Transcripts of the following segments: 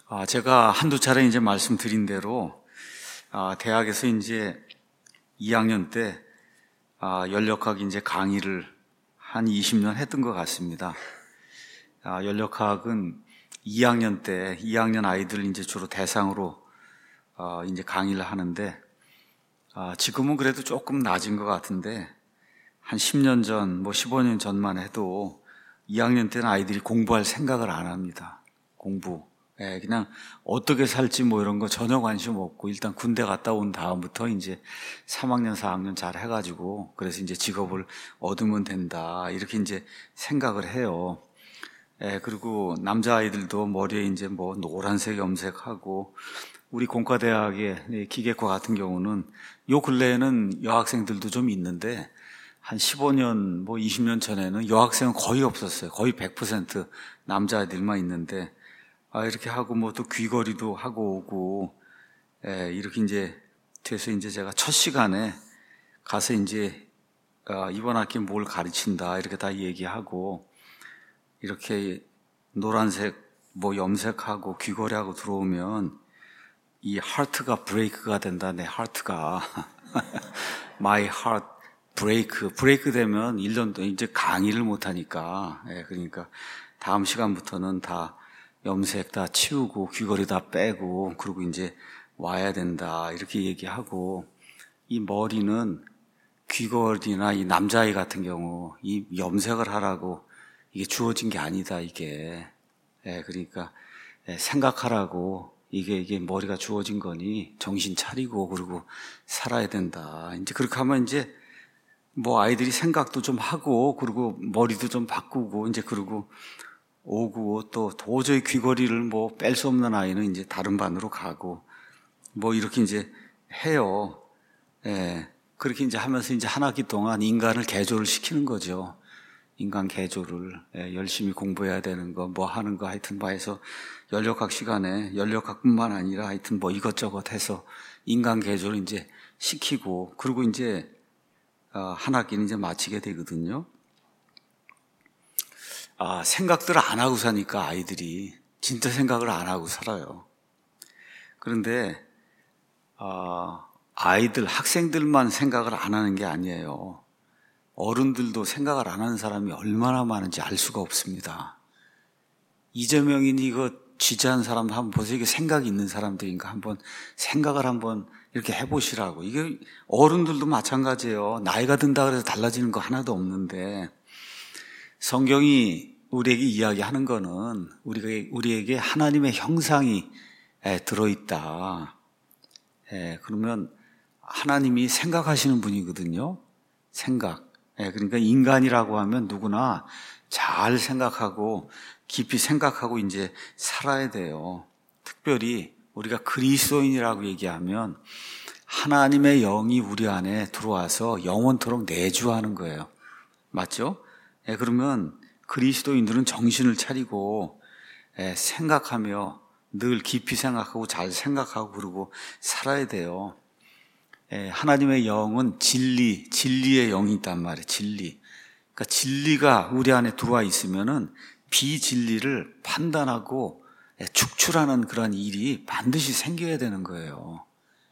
제가 한두 차례 이제 말씀드린 대로, 대학에서 이제 2학년 때, 연력학 이제 강의를 한 20년 했던 것 같습니다. 연력학은 2학년 때, 2학년 아이들 이제 주로 대상으로, 이제 강의를 하는데, 지금은 그래도 조금 낮은 것 같은데, 한 10년 전, 15년 전만 해도 2학년 때는 아이들이 공부할 생각을 안 합니다. 공부. 그냥 어떻게 살지 이런 거 전혀 관심 없고 일단 군대 갔다 온 다음부터 이제 3학년, 4학년 잘 해가지고 그래서 이제 직업을 얻으면 된다 이렇게 이제 생각을 해요. 그리고 남자아이들도 머리에 이제 노란색 염색하고 우리 공과대학의 기계과 같은 경우는 요 근래에는 여학생들도 좀 있는데 한 15년, 20년 전에는 여학생은 거의 없었어요. 거의 100% 남자아이들만 있는데 이렇게 하고 또 귀걸이도 하고 오고, 이렇게 이제 돼서 이제 제가 첫 시간에 가서 이제, 이번 학기 뭘 가르친다, 이렇게 다 얘기하고, 이렇게 노란색 염색하고 귀걸이하고 들어오면 이 하트가 브레이크가 된다, 내 하트가. My heart 브레이크 되면 1년 동안 이제 강의를 못하니까, 그러니까 다음 시간부터는 다 염색 다 치우고 귀걸이 다 빼고 그러고 이제 와야 된다 이렇게 얘기하고 이 머리는 귀걸이나 이 남자아이 같은 경우 이 염색을 하라고 이게 주어진 게 아니다 이게 그러니까 생각하라고 이게 머리가 주어진 거니 정신 차리고 그리고 살아야 된다 이제 그렇게 하면 이제 아이들이 생각도 좀 하고 그리고 머리도 좀 바꾸고 이제 그러고 오고 또 도저히 귀걸이를 뺄 수 없는 아이는 이제 다른 반으로 가고 이렇게 이제 해요. 그렇게 이제 하면서 이제 한 학기 동안 인간을 개조를 시키는 거죠. 인간 개조를 열심히 공부해야 되는 거 하는 거 하여튼 해서 연력학 시간에 연력학뿐만 아니라 하여튼 이것저것 해서 인간 개조를 이제 시키고 그리고 이제 한 학기는 이제 마치게 되거든요. 생각들을 안 하고 사니까 아이들이 진짜 생각을 안 하고 살아요. 그런데 아이들, 학생들만 생각을 안 하는 게 아니에요. 어른들도 생각을 안 하는 사람이 얼마나 많은지 알 수가 없습니다. 이재명이니 이거 취재한 사람 한번 보세요. 이게 생각이 있는 사람들인가 한번 생각을 한번 이렇게 해보시라고. 이게 어른들도 마찬가지예요. 나이가 든다 그래서 달라지는 거 하나도 없는데 성경이 우리에게 이야기하는 거는 우리에게 하나님의 형상이 들어있다. 그러면 하나님이 생각하시는 분이거든요. 생각. 그러니까 인간이라고 하면 누구나 잘 생각하고 깊이 생각하고 이제 살아야 돼요. 특별히 우리가 그리스도인이라고 얘기하면 하나님의 영이 우리 안에 들어와서 영원토록 내주하는 거예요. 맞죠? 그러면 그리스도인들은 정신을 차리고 생각하며 늘 깊이 생각하고 잘 생각하고 그러고 살아야 돼요. 하나님의 영은 진리의 영이 있단 말이에요. 진리. 그러니까 진리가 우리 안에 들어와 있으면은 비진리를 판단하고 축출하는 그런 일이 반드시 생겨야 되는 거예요.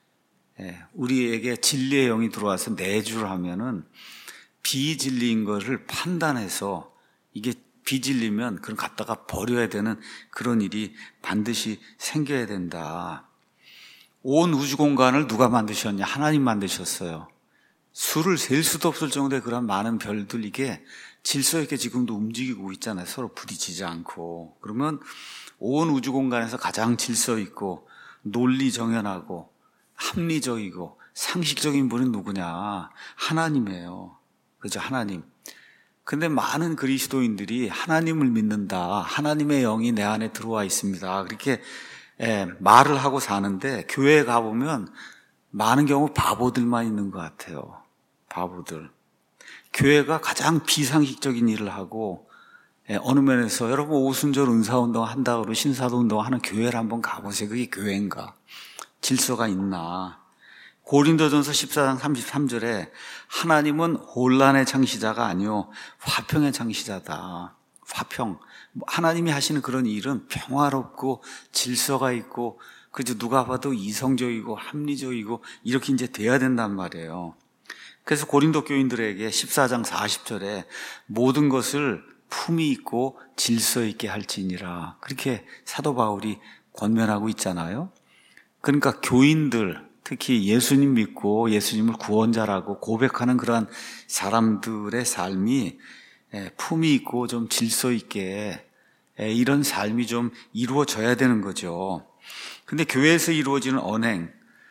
우리에게 진리의 영이 들어와서 내주를 하면은 비진리인 것을 판단해서 이게 비진리면 그럼 갖다가 버려야 되는 그런 일이 반드시 생겨야 된다. 온 우주 공간을 누가 만드셨냐? 하나님 만드셨어요. 수를 셀 수도 없을 정도의 그런 많은 별들 이게 질서 있게 지금도 움직이고 있잖아요. 서로 부딪히지 않고. 그러면 온 우주 공간에서 가장 질서 있고 논리 정연하고 합리적이고 상식적인 분은 누구냐? 하나님이에요. 그죠? 하나님. 근데 많은 그리스도인들이 하나님을 믿는다. 하나님의 영이 내 안에 들어와 있습니다. 그렇게 말을 하고 사는데 교회에 가보면 많은 경우 바보들만 있는 것 같아요. 바보들. 교회가 가장 비상식적인 일을 하고 어느 면에서 여러분 오순절 은사운동 한다고 그러고 신사도운동 하는 교회를 한번 가보세요. 그게 교회인가? 질서가 있나? 고린도전서 14장 33절에 하나님은 혼란의 창시자가 아니요 화평의 창시자다. 화평. 하나님이 하시는 그런 일은 평화롭고 질서가 있고, 그저 누가 봐도 이성적이고 합리적이고 이렇게 이제 돼야 된단 말이에요. 그래서 고린도 교인들에게 14장 40절에 모든 것을 품위 있고 질서 있게 할지니라, 그렇게 사도 바울이 권면하고 있잖아요. 그러니까 교인들, 특히 예수님 믿고 예수님을 구원자라고 고백하는 그러한 사람들의 삶이 품위 있고 좀 질서 있게 이런 삶이 좀 이루어져야 되는 거죠. 근데 교회에서 이루어지는 언행,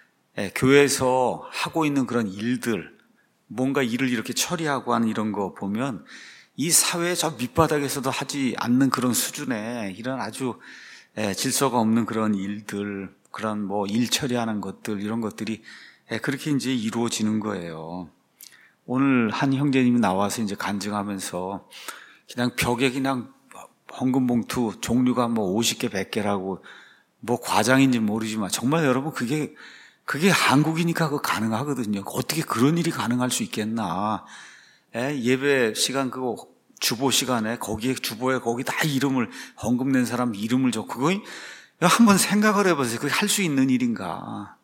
교회에서 하고 있는 그런 일들, 뭔가 일을 이렇게 처리하고 하는 이런 거 보면 이 사회 저 밑바닥에서도 하지 않는 그런 수준의 이런 아주 질서가 없는 그런 일들, 그런 뭐 일 처리하는 것들, 이런 것들이 그렇게 이제 이루어지는 거예요. 오늘 한 형제님이 나와서 이제 간증하면서 그냥 벽에 그냥 헌금 봉투 종류가 뭐 50개, 100개라고, 뭐 과장인지 모르지만 정말 여러분 그게 한국이니까 그거 가능하거든요. 어떻게 그런 일이 가능할 수 있겠나. 예배 시간 그거 주보 시간에 거기에 주보에 거기 다 이름을, 헌금 낸 사람 이름을 적고, 그거 한번 생각을 해보세요. 그게 할 수 있는 일인가.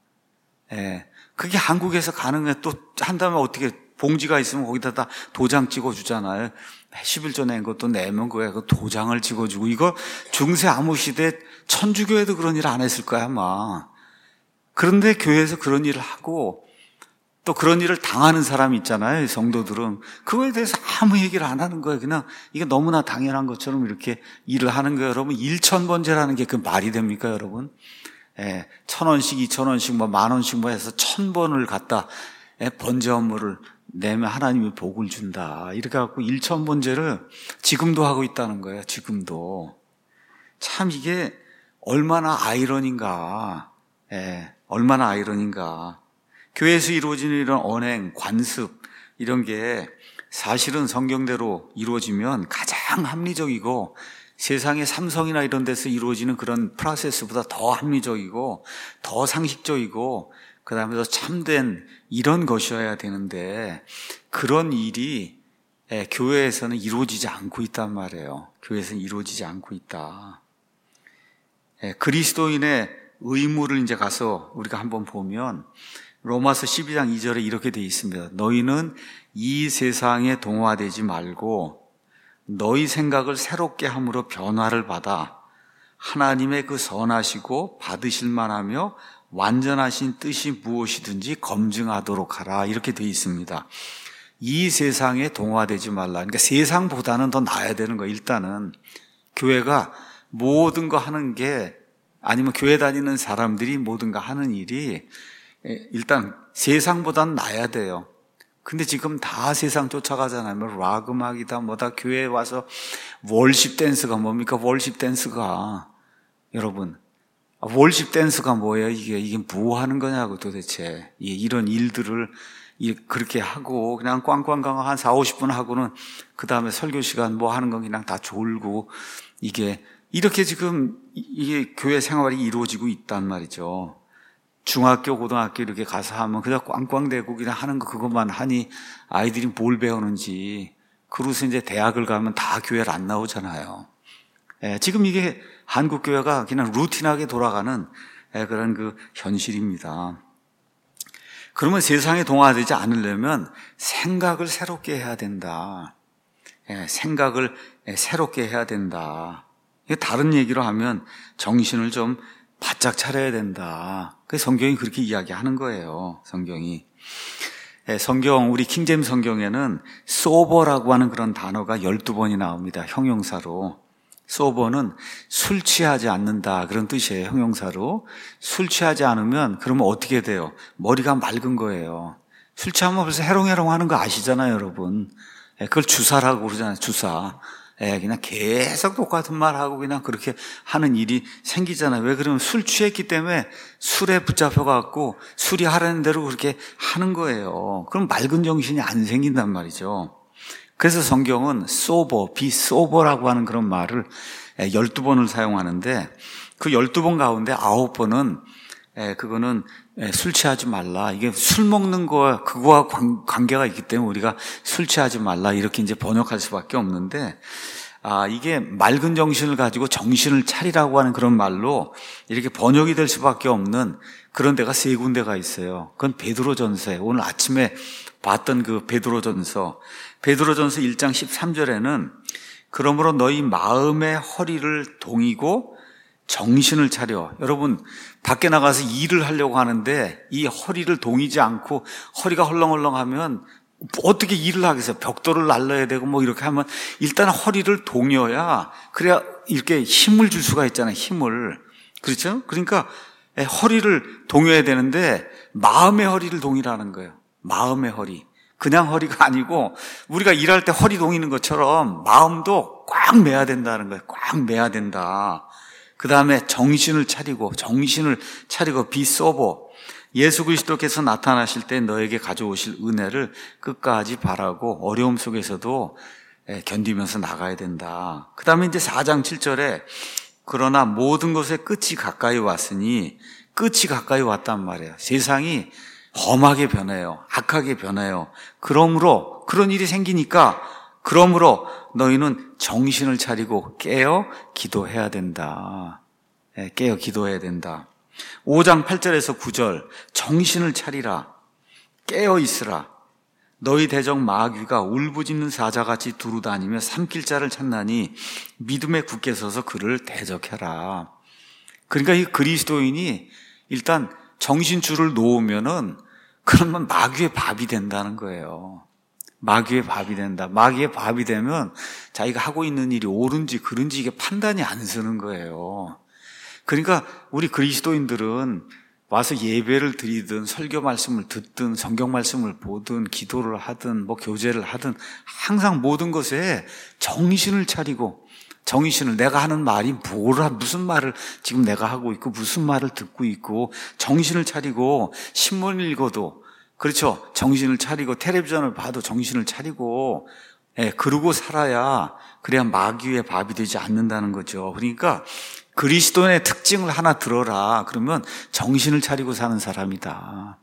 그게 한국에서 가능해. 또 한다면 어떻게, 봉지가 있으면 거기다 다 도장 찍어주잖아요. 11조 낸 것도 내면 그거에 그 도장을 찍어주고, 이거 중세 아무 시대 천주교에도 그런 일 안 했을 거야 아마. 그런데 교회에서 그런 일을 하고 또 그런 일을 당하는 사람이 있잖아요. 성도들은 그거에 대해서 아무 얘기를 안 하는 거예요. 그냥 이게 너무나 당연한 것처럼 이렇게 일을 하는 거예요. 여러분, 1,000번제라는 게 그 말이 됩니까 여러분? 1,000원씩 2,000원씩 뭐 10,000원씩 뭐 해서 1,000번을 갖다 번제 업무를 내면 하나님이 복을 준다, 이렇게 갖고 1,000번제를 지금도 하고 있다는 거예요. 지금도. 참 이게 얼마나 아이러니인가. 얼마나 아이러니인가. 교회에서 이루어지는 이런 언행, 관습, 이런 게 사실은 성경대로 이루어지면 가장 합리적이고, 세상의 삼성이나 이런 데서 이루어지는 그런 프로세스보다 더 합리적이고 더 상식적이고 그 다음에 더 참된 이런 것이어야 되는데, 그런 일이 교회에서는 이루어지지 않고 있단 말이에요. 교회에서는 이루어지지 않고 있다. 그리스도인의 의무를 이제 가서 우리가 한번 보면 로마서 12장 2절에 이렇게 되어 있습니다. 너희는 이 세상에 동화되지 말고 너희 생각을 새롭게 함으로 변화를 받아 하나님의 그 선하시고 받으실 만하며 완전하신 뜻이 무엇이든지 검증하도록 하라, 이렇게 되어 있습니다. 이 세상에 동화되지 말라. 그러니까 세상보다는 더 나아야 되는 거예요. 일단은 교회가 모든 거 하는 게, 아니면 교회 다니는 사람들이 모든 거 하는 일이 일단 세상보다는 나아야 돼요. 근데 지금 다 세상 쫓아가잖아요. 뭐 락 음악이다 뭐다. 교회에 와서 월십 댄스가 뭡니까? 월십 댄스가, 여러분, 월십 댄스가 뭐예요? 이게 뭐 하는 거냐고 도대체. 이런 일들을 그렇게 하고 그냥 꽝꽝꽝 한 4, 50분 하고는 그 다음에 설교 시간 뭐 하는 건 그냥 다 졸고, 이게 이렇게 지금 이게 교회 생활이 이루어지고 있단 말이죠. 중학교, 고등학교 이렇게 가서 하면 그냥 꽝꽝대고 그냥 하는 거 그것만 하니 아이들이 뭘 배우는지. 그러고서 이제 대학을 가면 다 교회를 안 나오잖아요. 지금 이게 한국 교회가 그냥 루틴하게 돌아가는 그런 그 현실입니다. 그러면 세상에 동화되지 않으려면 생각을 새롭게 해야 된다. 생각을 새롭게 해야 된다. 다른 얘기로 하면 정신을 좀 바짝 차려야 된다. 그래서 성경이 그렇게 이야기하는 거예요. 성경이. 성경, 우리 킹제임 성경에는 소버라고 하는 그런 단어가 12번이 나옵니다. 형용사로. 소버는 술 취하지 않는다, 그런 뜻이에요. 형용사로. 술 취하지 않으면 그러면 어떻게 돼요? 머리가 맑은 거예요. 술 취하면 벌써 해롱해롱 하는 거 아시잖아요, 여러분. 그걸 주사라고 그러잖아요. 주사. 그냥 계속 똑같은 말하고 그냥 그렇게 하는 일이 생기잖아요. 왜 그러면 술 취했기 때문에 술에 붙잡혀갖고 술이 하라는 대로 그렇게 하는 거예요. 그럼 맑은 정신이 안 생긴단 말이죠. 그래서 성경은 sober, be sober라고 하는 그런 말을 12번을 사용하는데, 그 12번 가운데 9번은 그거는 술 취하지 말라. 이게 술 먹는 거, 그거와 관계가 있기 때문에 우리가 술 취하지 말라, 이렇게 이제 번역할 수밖에 없는데, 이게 맑은 정신을 가지고 정신을 차리라고 하는 그런 말로 이렇게 번역이 될 수밖에 없는 그런 데가 세 군데가 있어요. 그건 베드로전서에 오늘 아침에 봤던 그 베드로전서 1장 13절에는 그러므로 너희 마음의 허리를 동이고 정신을 차려. 여러분 밖에 나가서 일을 하려고 하는데 이 허리를 동이지 않고 허리가 헐렁헐렁하면 어떻게 일을 하겠어요? 벽돌을 날라야 되고 뭐 이렇게 하면 일단 허리를 동여야 그래야 이렇게 힘을 줄 수가 있잖아요. 힘을. 그렇죠? 그러니까 허리를 동여야 되는데 마음의 허리를 동이라는 거예요. 마음의 허리. 그냥 허리가 아니고 우리가 일할 때 허리 동이는 것처럼 마음도 꽉 매야 된다는 거예요. 꽉 매야 된다. 그 다음에 정신을 차리고 be sober. 예수 그리스도께서 나타나실 때 너에게 가져오실 은혜를 끝까지 바라고 어려움 속에서도 견디면서 나가야 된다. 그 다음에 이제 4장 7절에 그러나 모든 것의 끝이 가까이 왔으니 끝이 가까이 왔단 말이에요. 세상이 험하게 변해요. 악하게 변해요. 그러므로 그런 일이 생기니까 그러므로 너희는 정신을 차리고 깨어 기도해야 된다. 깨어 기도해야 된다. 5장 8절에서 9절 정신을 차리라. 깨어 있으라. 너희 대적 마귀가 울부짖는 사자같이 두루다니며 삼킬 자를 찾나니 믿음에 굳게 서서 그를 대적해라. 그러니까 이 그리스도인이 일단 정신줄을 놓으면은 그러면 마귀의 밥이 된다는 거예요. 마귀의 밥이 된다. 마귀의 밥이 되면 자기가 하고 있는 일이 옳은지 그른지 이게 판단이 안 서는 거예요. 그러니까 우리 그리스도인들은 와서 예배를 드리든 설교 말씀을 듣든 성경 말씀을 보든 기도를 하든 뭐 교제를 하든 항상 모든 것에 정신을 차리고 정신을 내가 하는 말이 무슨 말을 지금 내가 하고 있고 무슨 말을 듣고 있고 정신을 차리고 신문을 읽어도 그렇죠. 정신을 차리고 텔레비전을 봐도 정신을 차리고 그러고 살아야 그래야 마귀의 밥이 되지 않는다는 거죠. 그러니까 그리스도인의 특징을 하나 들어라. 그러면 정신을 차리고 사는 사람이다.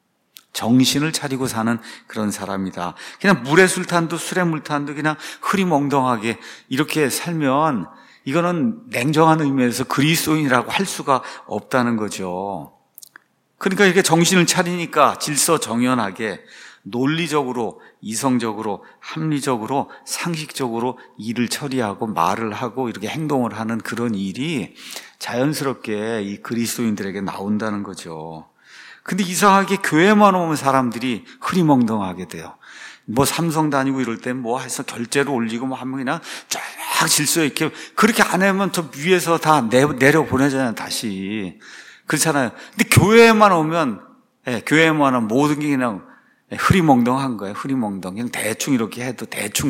정신을 차리고 사는 그런 사람이다. 그냥 물에 술 탄도 술에 물 탄도 그냥 흐리멍덩하게 이렇게 살면 이거는 냉정한 의미에서 그리스도인이라고 할 수가 없다는 거죠. 그러니까 이렇게 정신을 차리니까 질서정연하게 논리적으로, 이성적으로, 합리적으로, 상식적으로 일을 처리하고 말을 하고 이렇게 행동을 하는 그런 일이 자연스럽게 이 그리스도인들에게 나온다는 거죠. 근데 이상하게 교회만 오면 사람들이 흐리멍덩하게 돼요. 뭐 삼성 다니고 이럴 때 뭐 해서 결제로 올리고 뭐 하면 그냥 쫙 질서 있게 그렇게 안 하면 저 위에서 다 내려 보내잖아요, 다시. 그렇잖아요. 근데 교회만 오면 모든 게 그냥 흐리멍덩한 거예요. 흐리멍덩. 그냥 대충 이렇게 해도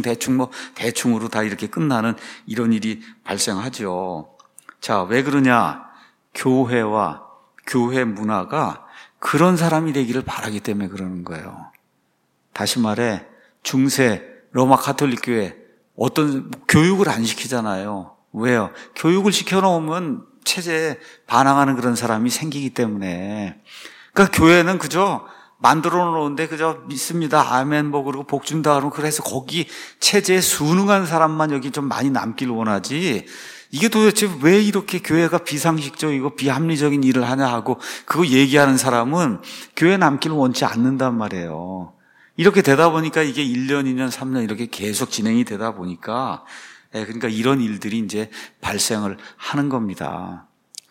대충으로 다 이렇게 끝나는 이런 일이 발생하죠. 자, 왜 그러냐? 교회와 교회 문화가 그런 사람이 되기를 바라기 때문에 그러는 거예요. 다시 말해 중세 로마 가톨릭 교회 어떤 교육을 안 시키잖아요. 왜요? 교육을 시켜놓으면 체제에 반항하는 그런 사람이 생기기 때문에. 그러니까 교회는 그저 만들어 놓은데 그저 믿습니다. 아멘 뭐 그러고 복 준다 그러면 그래서 거기 체제에 순응한 사람만 여기 좀 많이 남길 원하지. 이게 도대체 왜 이렇게 교회가 비상식적이고 비합리적인 일을 하냐 하고 그거 얘기하는 사람은 교회 남길 원치 않는단 말이에요. 이렇게 되다 보니까 이게 1년, 2년, 3년 이렇게 계속 진행이 되다 보니까 그러니까 이런 일들이 이제 발생을 하는 겁니다.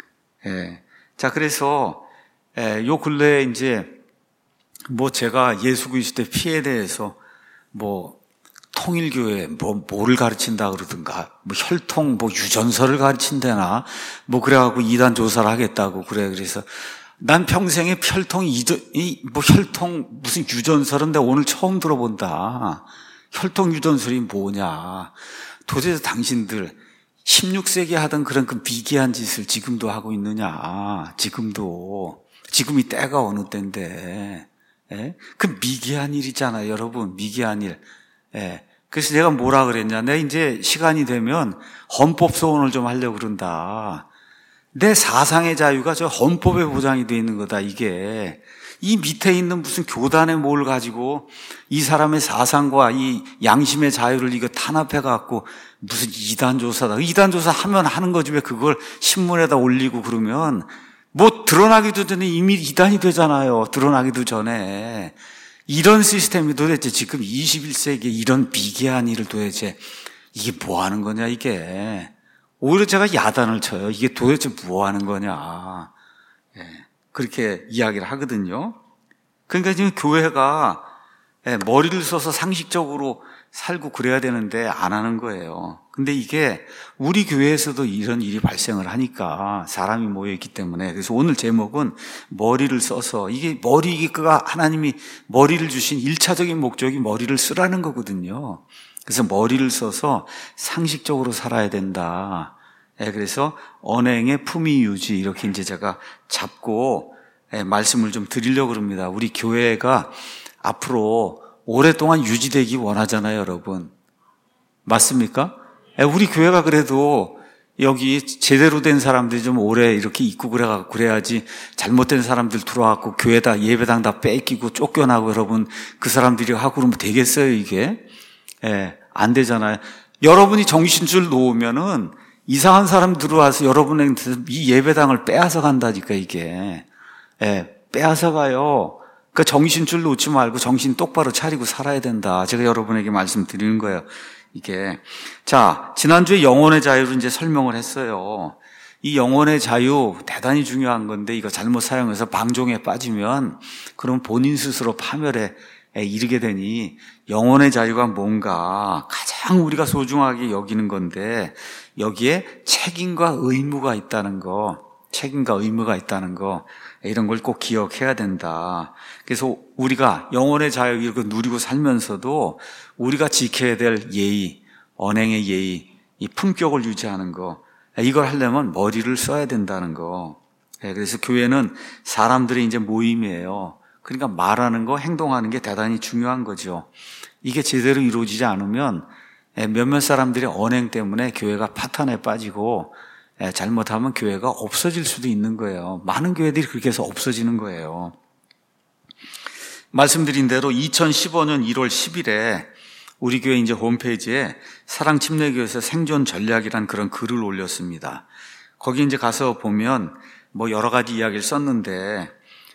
자, 그래서 요 근래에 이제 뭐 제가 예수 그리스도의 피에 대해서 뭐 통일교회 뭐를 가르친다 그러든가 뭐 혈통 뭐 유전설을 가르친다나 뭐 그래갖고 이단 조사를 하겠다고 그래서 난 평생에 혈통 무슨 유전설은 내가 오늘 처음 들어본다. 혈통 유전설이 뭐냐? 도대체 당신들 16세기에 하던 그런 그 미개한 짓을 지금도 하고 있느냐? 지금이 때가 어느 때인데. 그 미개한 일이잖아요, 여러분. 미개한 일. 그래서 내가 뭐라 그랬냐. 내가 이제 시간이 되면 헌법 소원을 좀 하려고 그런다. 내 사상의 자유가 저 헌법에 보장이 되어 있는 거다, 이게 이 밑에 있는 무슨 교단의 뭘 가지고 이 사람의 사상과 이 양심의 자유를 이거 탄압해 갖고 무슨 이단조사다. 이단조사 하면 하는 거지 왜 그걸 신문에다 올리고 그러면 뭐 드러나기도 전에 이미 이단이 되잖아요. 드러나기도 전에. 이런 시스템이 도대체 지금 21세기에 이런 비계한 일을 도대체 이게 뭐 하는 거냐 이게. 오히려 제가 야단을 쳐요. 이게 도대체 뭐 하는 거냐. 그렇게 이야기를 하거든요. 그러니까 지금 교회가 머리를 써서 상식적으로 살고 그래야 되는데 안 하는 거예요. 근데 이게 우리 교회에서도 이런 일이 발생을 하니까 사람이 모여있기 때문에 그래서 오늘 제목은 머리를 써서 이게 머리가 하나님이 머리를 주신 1차적인 목적이 머리를 쓰라는 거거든요. 그래서 머리를 써서 상식적으로 살아야 된다. 그래서 언행의 품위 유지 이렇게 이제 제가 잡고 말씀을 좀 드리려고 합니다. 우리 교회가 앞으로 오랫동안 유지되기 원하잖아요, 여러분. 맞습니까? 우리 교회가 그래도 여기 제대로 된 사람들이 좀 오래 이렇게 있고 그래야지 잘못된 사람들 들어와갖고 교회다 예배당 다 뺏기고 쫓겨나고 여러분 그 사람들이 하고 그러면 되겠어요, 이게? 안 되잖아요. 여러분이 정신줄 놓으면은 이상한 사람 들어와서 여러분한테 이 예배당을 빼앗아 간다니까, 이게. 빼앗아 가요. 그러니까 정신줄 놓지 말고 정신 똑바로 차리고 살아야 된다. 제가 여러분에게 말씀드리는 거예요. 이게. 자, 지난주에 영혼의 자유를 이제 설명을 했어요. 이 영혼의 자유 대단히 중요한 건데 이거 잘못 사용해서 방종에 빠지면 그럼 본인 스스로 파멸에 이르게 되니 영혼의 자유가 뭔가 가장 우리가 소중하게 여기는 건데 여기에 책임과 의무가 있다는 거, 이런 걸 꼭 기억해야 된다. 그래서 우리가 영혼의 자유 이렇게 누리고 살면서도 우리가 지켜야 될 예의, 언행의 예의, 이 품격을 유지하는 거, 이걸 하려면 머리를 써야 된다는 거. 그래서 교회는 사람들의 이제 모임이에요. 그러니까 말하는 거, 행동하는 게 대단히 중요한 거죠. 이게 제대로 이루어지지 않으면 몇몇 사람들의 언행 때문에 교회가 파탄에 빠지고 잘못하면 교회가 없어질 수도 있는 거예요. 많은 교회들이 그렇게 해서 없어지는 거예요. 말씀드린 대로 2015년 1월 10일에 우리 교회 이제 홈페이지에 사랑침례교회에서 생존 전략이란 그런 글을 올렸습니다. 거기 이제 가서 보면 뭐 여러 가지 이야기를 썼는데,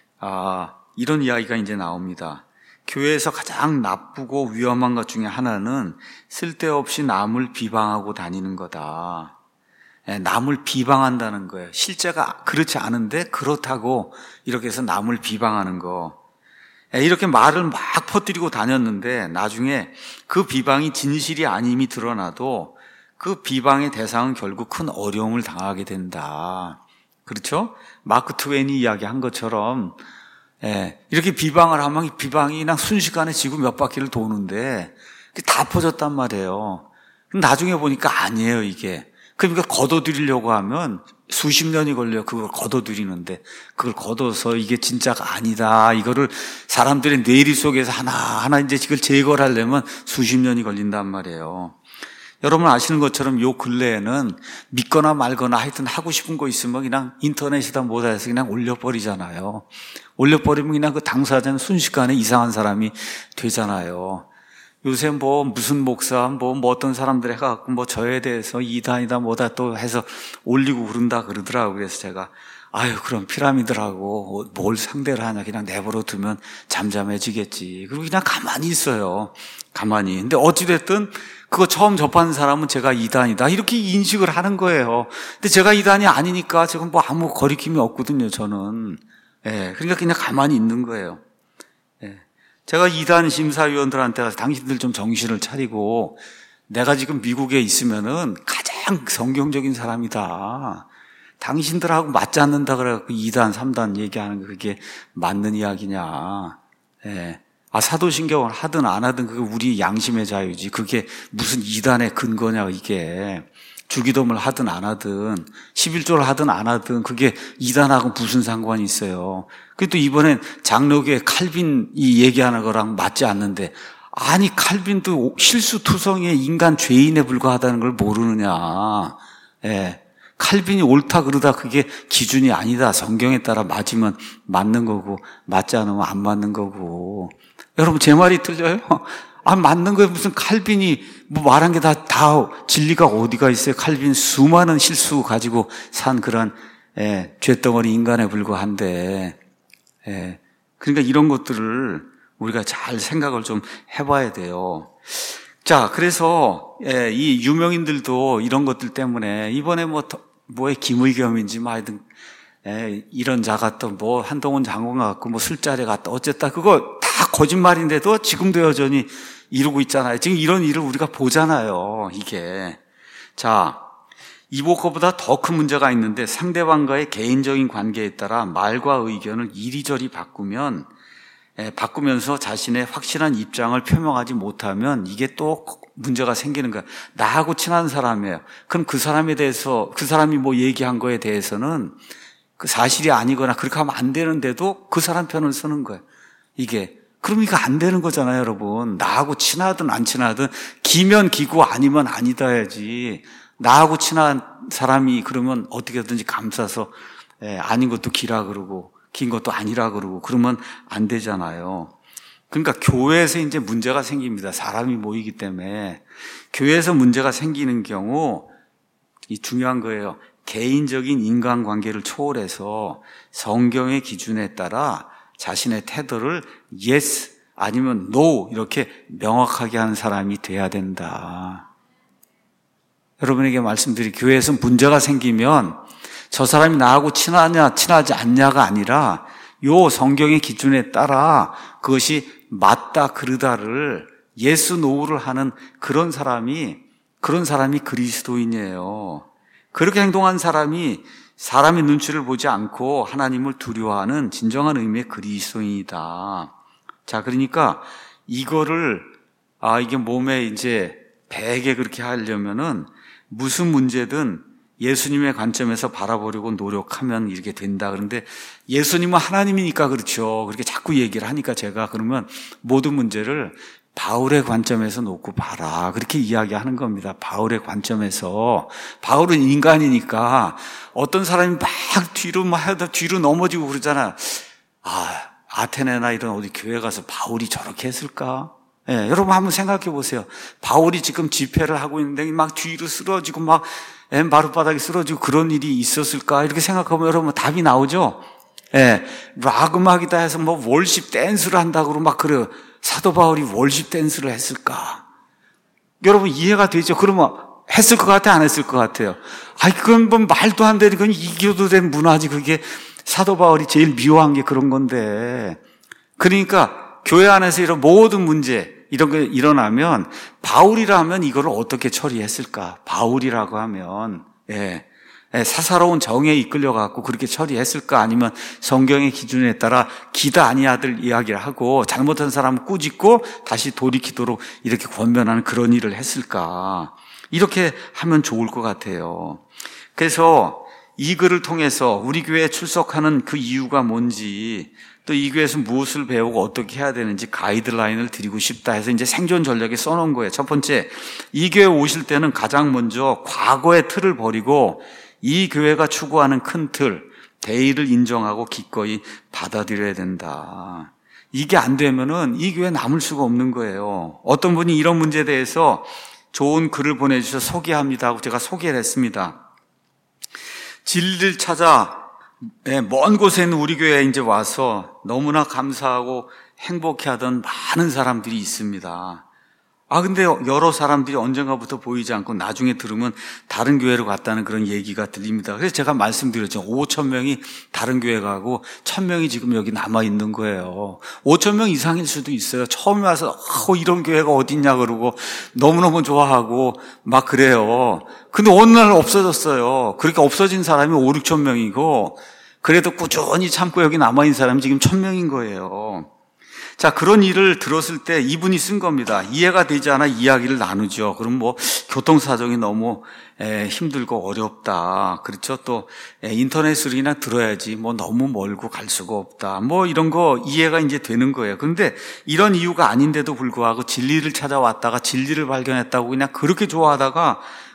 이런 이야기가 이제 나옵니다. 교회에서 가장 나쁘고 위험한 것 중에 하나는 쓸데없이 남을 비방하고 다니는 거다. 남을 비방한다는 거예요. 실제가 그렇지 않은데 그렇다고 이렇게 해서 남을 비방하는 거. 이렇게 말을 막 퍼뜨리고 다녔는데 나중에 그 비방이 진실이 아님이 드러나도 그 비방의 대상은 결국 큰 어려움을 당하게 된다. 그렇죠? 마크 트웨인이 이야기한 것처럼 이렇게 비방을 하면 이 비방이 그냥 순식간에 지구 몇 바퀴를 도는데 다 퍼졌단 말이에요. 나중에 보니까 아니에요, 이게. 그러니까 걷어들이려고 하면 수십 년이 걸려요. 그걸 걷어들이는데 그걸 걷어서 이게 진짜가 아니다. 이거를 사람들의 뇌리 속에서 하나하나 이제 이걸 제거를 하려면 수십 년이 걸린단 말이에요. 여러분 아시는 것처럼 요 근래에는 믿거나 말거나 하여튼 하고 싶은 거 있으면 그냥 인터넷에다 뭐다 해서 그냥 올려버리잖아요. 올려버리면 그냥 그 당사자는 순식간에 이상한 사람이 되잖아요. 요새 뭐 무슨 목사 뭐 어떤 사람들 해갖고 뭐 저에 대해서 이단이다 뭐다 또 해서 올리고 그런다 그러더라고요. 그래서 제가 그럼 피라미드라고 뭘 상대를 하냐 그냥 내버려 두면 잠잠해지겠지. 그리고 그냥 가만히 있어요. 가만히. 근데 어찌됐든 그거 처음 접하는 사람은 제가 이단이다 이렇게 인식을 하는 거예요. 근데 제가 이단이 아니니까 지금 뭐 아무 거리낌이 없거든요. 저는. 그러니까 그냥 가만히 있는 거예요. 제가 이단 심사위원들한테 가서 당신들 좀 정신을 차리고 내가 지금 미국에 있으면은 가장 성경적인 사람이다. 당신들하고 맞지 않는다 그래갖고 2단, 3단 얘기하는 거 그게 맞는 이야기냐. 사도신경을 하든 안 하든 그게 우리 양심의 자유지. 그게 무슨 2단의 근거냐 이게. 주기도문을 하든 안 하든 11조를 하든 안 하든 그게 2단하고 무슨 상관이 있어요. 그리고 또 이번엔 장로교의 칼빈이 얘기하는 거랑 맞지 않는데 아니 칼빈도 실수투성이의 인간 죄인에 불과하다는 걸 모르느냐. 칼빈이 옳다 그러다 그게 기준이 아니다. 성경에 따라 맞으면 맞는 거고 맞지 않으면 안 맞는 거고. 여러분 제 말이 틀려요? 맞는 거에 무슨 칼빈이 뭐 말한 게 다 진리가 어디가 있어요? 칼빈 수많은 실수 가지고 산 그런 죄덩어리 인간에 불과한데 그러니까 이런 것들을 우리가 잘 생각을 좀 해봐야 돼요. 자, 그래서 이 유명인들도 이런 것들 때문에 이번에 뭐의 김의겸인지 하여튼 이런 자 같다 뭐 한동훈 장관 같고 뭐 술자리 갔다 어쨌다 그거 다 거짓말인데도 지금도 여전히 이루고 있잖아요. 지금 이런 일을 우리가 보잖아요. 이게 자, 이것보다 더 큰 문제가 있는데 상대방과의 개인적인 관계에 따라 말과 의견을 이리저리 바꾸면서 자신의 확실한 입장을 표명하지 못하면 이게 또 문제가 생기는 거야. 나하고 친한 사람이에요. 그럼 그 사람에 대해서 그 사람이 뭐 얘기한 거에 대해서는 그 사실이 아니거나 그렇게 하면 안 되는데도 그 사람 편을 쓰는 거예요. 그럼 이거 안 되는 거잖아요, 여러분. 나하고 친하든 안 친하든 기면 기고 아니면 아니다 해야지. 나하고 친한 사람이 그러면 어떻게든지 감싸서 아닌 것도 기라 그러고 긴 것도 아니라 그러고 그러면 안 되잖아요. 그러니까 교회에서 이제 문제가 생깁니다. 사람이 모이기 때문에. 교회에서 문제가 생기는 경우 이 중요한 거예요. 개인적인 인간관계를 초월해서 성경의 기준에 따라 자신의 태도를 yes 아니면 no 이렇게 명확하게 하는 사람이 돼야 된다. 여러분에게 말씀드린 교회에서 문제가 생기면 저 사람이 나하고 친하냐 친하지 않냐가 아니라 요 성경의 기준에 따라 그것이 맞다 그르다를 yes no를 하는 그런 사람이 그리스도인이에요. 그렇게 행동한 사람이 사람의 눈치를 보지 않고 하나님을 두려워하는 진정한 의미의 그리스도인이다. 자, 그러니까 이거를 이게 몸에 이제 배게 그렇게 하려면은 무슨 문제든 예수님의 관점에서 바라보려고 노력하면 이렇게 된다. 그런데 예수님은 하나님이니까 그렇죠. 그렇게 자꾸 얘기를 하니까 제가 그러면 모든 문제를 바울의 관점에서 놓고 봐라. 그렇게 이야기하는 겁니다. 바울의 관점에서. 바울은 인간이니까 어떤 사람이 막 뒤로 넘어지고 그러잖아. 아테네나 이런 어디 교회 가서 바울이 저렇게 했을까? 여러분 한번 생각해 보세요. 바울이 지금 집회를 하고 있는데 막 뒤로 쓰러지고 막 마룻바닥에 쓰러지고 그런 일이 있었을까? 이렇게 생각하면 여러분 답이 나오죠? 락 음악이다 해서 뭐 월십 댄스를 한다고 막 그래요. 사도 바울이 월십 댄스를 했을까? 여러분 이해가 되죠? 그러면 했을 것 같아? 안 했을 것 같아요? 그건 뭐 말도 안 되는 건 이교도 된 문화지. 그게 사도 바울이 제일 미워한 게 그런 건데. 그러니까 교회 안에서 이런 모든 문제 이런 게 일어나면 바울이라면 이거를 어떻게 처리했을까? 바울이라고 하면 사사로운 정에 이끌려갖고 그렇게 처리했을까? 아니면 성경의 기준에 따라 기다 아니하들 이야기를 하고 잘못한 사람을 꾸짖고 다시 돌이키도록 이렇게 권면하는 그런 일을 했을까? 이렇게 하면 좋을 것 같아요. 그래서 이 글을 통해서 우리 교회에 출석하는 그 이유가 뭔지 또 이 교회에서 무엇을 배우고 어떻게 해야 되는지 가이드라인을 드리고 싶다 해서 이제 생존 전략에 써놓은 거예요. 첫 번째, 이 교회 오실 때는 가장 먼저 과거의 틀을 버리고 이 교회가 추구하는 큰 틀, 대의를 인정하고 기꺼이 받아들여야 된다. 이게 안 되면은 이 교회 남을 수가 없는 거예요. 어떤 분이 이런 문제에 대해서 좋은 글을 보내주셔서 소개합니다 하고 제가 소개를 했습니다. 진리를 찾아 먼 곳에 있는 우리 교회에 이제 와서 너무나 감사하고 행복해하던 많은 사람들이 있습니다. 근데 여러 사람들이 언젠가부터 보이지 않고 나중에 들으면 다른 교회로 갔다는 그런 얘기가 들립니다. 그래서 제가 말씀드렸죠. 5,000명이 다른 교회 가고 1,000명이 지금 여기 남아있는 거예요. 5,000명 이상일 수도 있어요. 처음에 와서 이런 교회가 어딨냐 그러고 너무너무 좋아하고 막 그래요. 근데 어느 날 없어졌어요. 그러니까 없어진 사람이 5, 6,000명이고 그래도 꾸준히 참고 여기 남아있는 사람이 지금 1,000명인 거예요. 자, 그런 일을 들었을 때 이분이 쓴 겁니다. 이해가 되지 않아 이야기를 나누죠. 그럼 뭐 교통사정이 너무 힘들고 어렵다. 그렇죠. 또 인터넷으로 그냥 들어야지 뭐 너무 멀고 갈 수가 없다. 뭐 이런 거 이해가 이제 되는 거예요. 그런데 이런 이유가 아닌데도 불구하고 진리를 찾아왔다가 진리를 발견했다고 그냥 그렇게 좋아하다가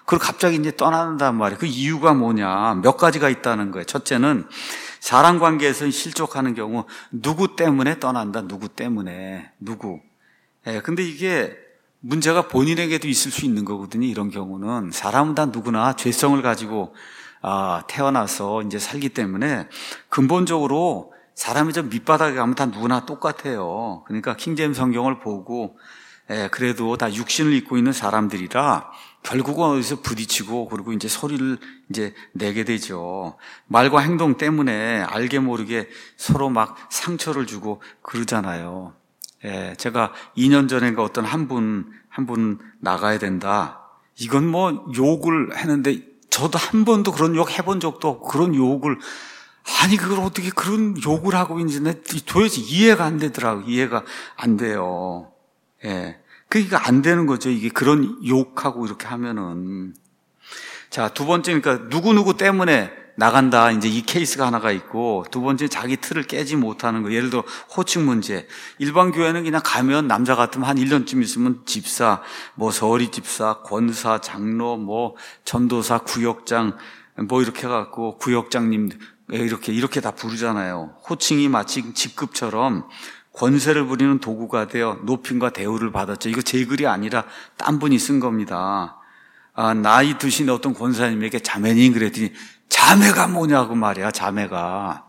그리고 갑자기 이제 떠난단 말이에요. 그 이유가 뭐냐? 몇 가지가 있다는 거예요. 첫째는 사람 관계에서 실족하는 경우 누구 때문에 떠난다. 누구 때문에. 누구. 예, 근데 이게 문제가 본인에게도 있을 수 있는 거거든요. 이런 경우는 사람은 다 누구나 죄성을 가지고 태어나서 이제 살기 때문에 근본적으로 사람이 저 밑바닥에 가면 다 누구나 똑같아요. 그러니까 킹제임스 성경을 보고 그래도 다 육신을 입고 있는 사람들이라 결국은 어디서 부딪히고 그리고 이제 소리를 이제 내게 되죠. 말과 행동 때문에 알게 모르게 서로 막 상처를 주고 그러잖아요. 제가 2년 전에 어떤 한 분 나가야 된다. 이건 뭐 욕을 했는데 저도 한 번도 그런 욕 해본 적도 없고 그런 욕을 아니 그걸 어떻게 그런 욕을 하고 있는지 도대체 이해가 안 되더라고요. 이해가 안 돼요. 그러니까 안 되는 거죠. 이게 그런 욕하고 이렇게 하면은. 자, 두 번째, 그러니까 누구누구 때문에 나간다. 이제 이 케이스가 하나가 있고, 두 번째 자기 틀을 깨지 못하는 거. 예를 들어 호칭 문제. 일반 교회는 그냥 가면 남자 같으면 한 1년쯤 있으면 집사, 뭐 서리 집사, 권사, 장로, 뭐 전도사, 구역장, 뭐 이렇게 해갖고 구역장님 이렇게 다 부르잖아요. 호칭이 마치 직급처럼 권세를 부리는 도구가 되어 높임과 대우를 받았죠. 이거 제 글이 아니라 딴 분이 쓴 겁니다. 나이 드신 어떤 권사님에게 자매님 그랬더니 자매가 뭐냐고 말이야. 자매가.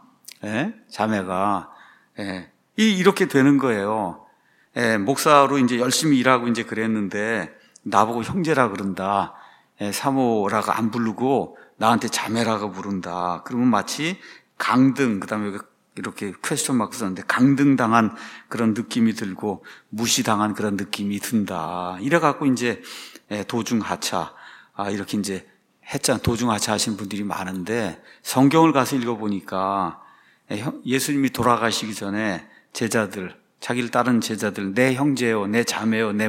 자매가. 이렇게 되는 거예요. 목사로 이제 열심히 일하고 이제 그랬는데 나보고 형제라 그런다. 사모라고 안 부르고 나한테 자매라고 부른다. 그러면 마치 강등, 그다음에 이렇게 퀘스천 마크 썼는데 강등당한 그런 느낌이 들고 무시당한 그런 느낌이 든다. 이래갖고 이제 도중하차, 이렇게 이제 했잖아. 도중하차 하신 분들이 많은데 성경을 가서 읽어보니까 예수님이 돌아가시기 전에 제자들, 자기를 따른 제자들, 내 형제요, 내 자매요, 내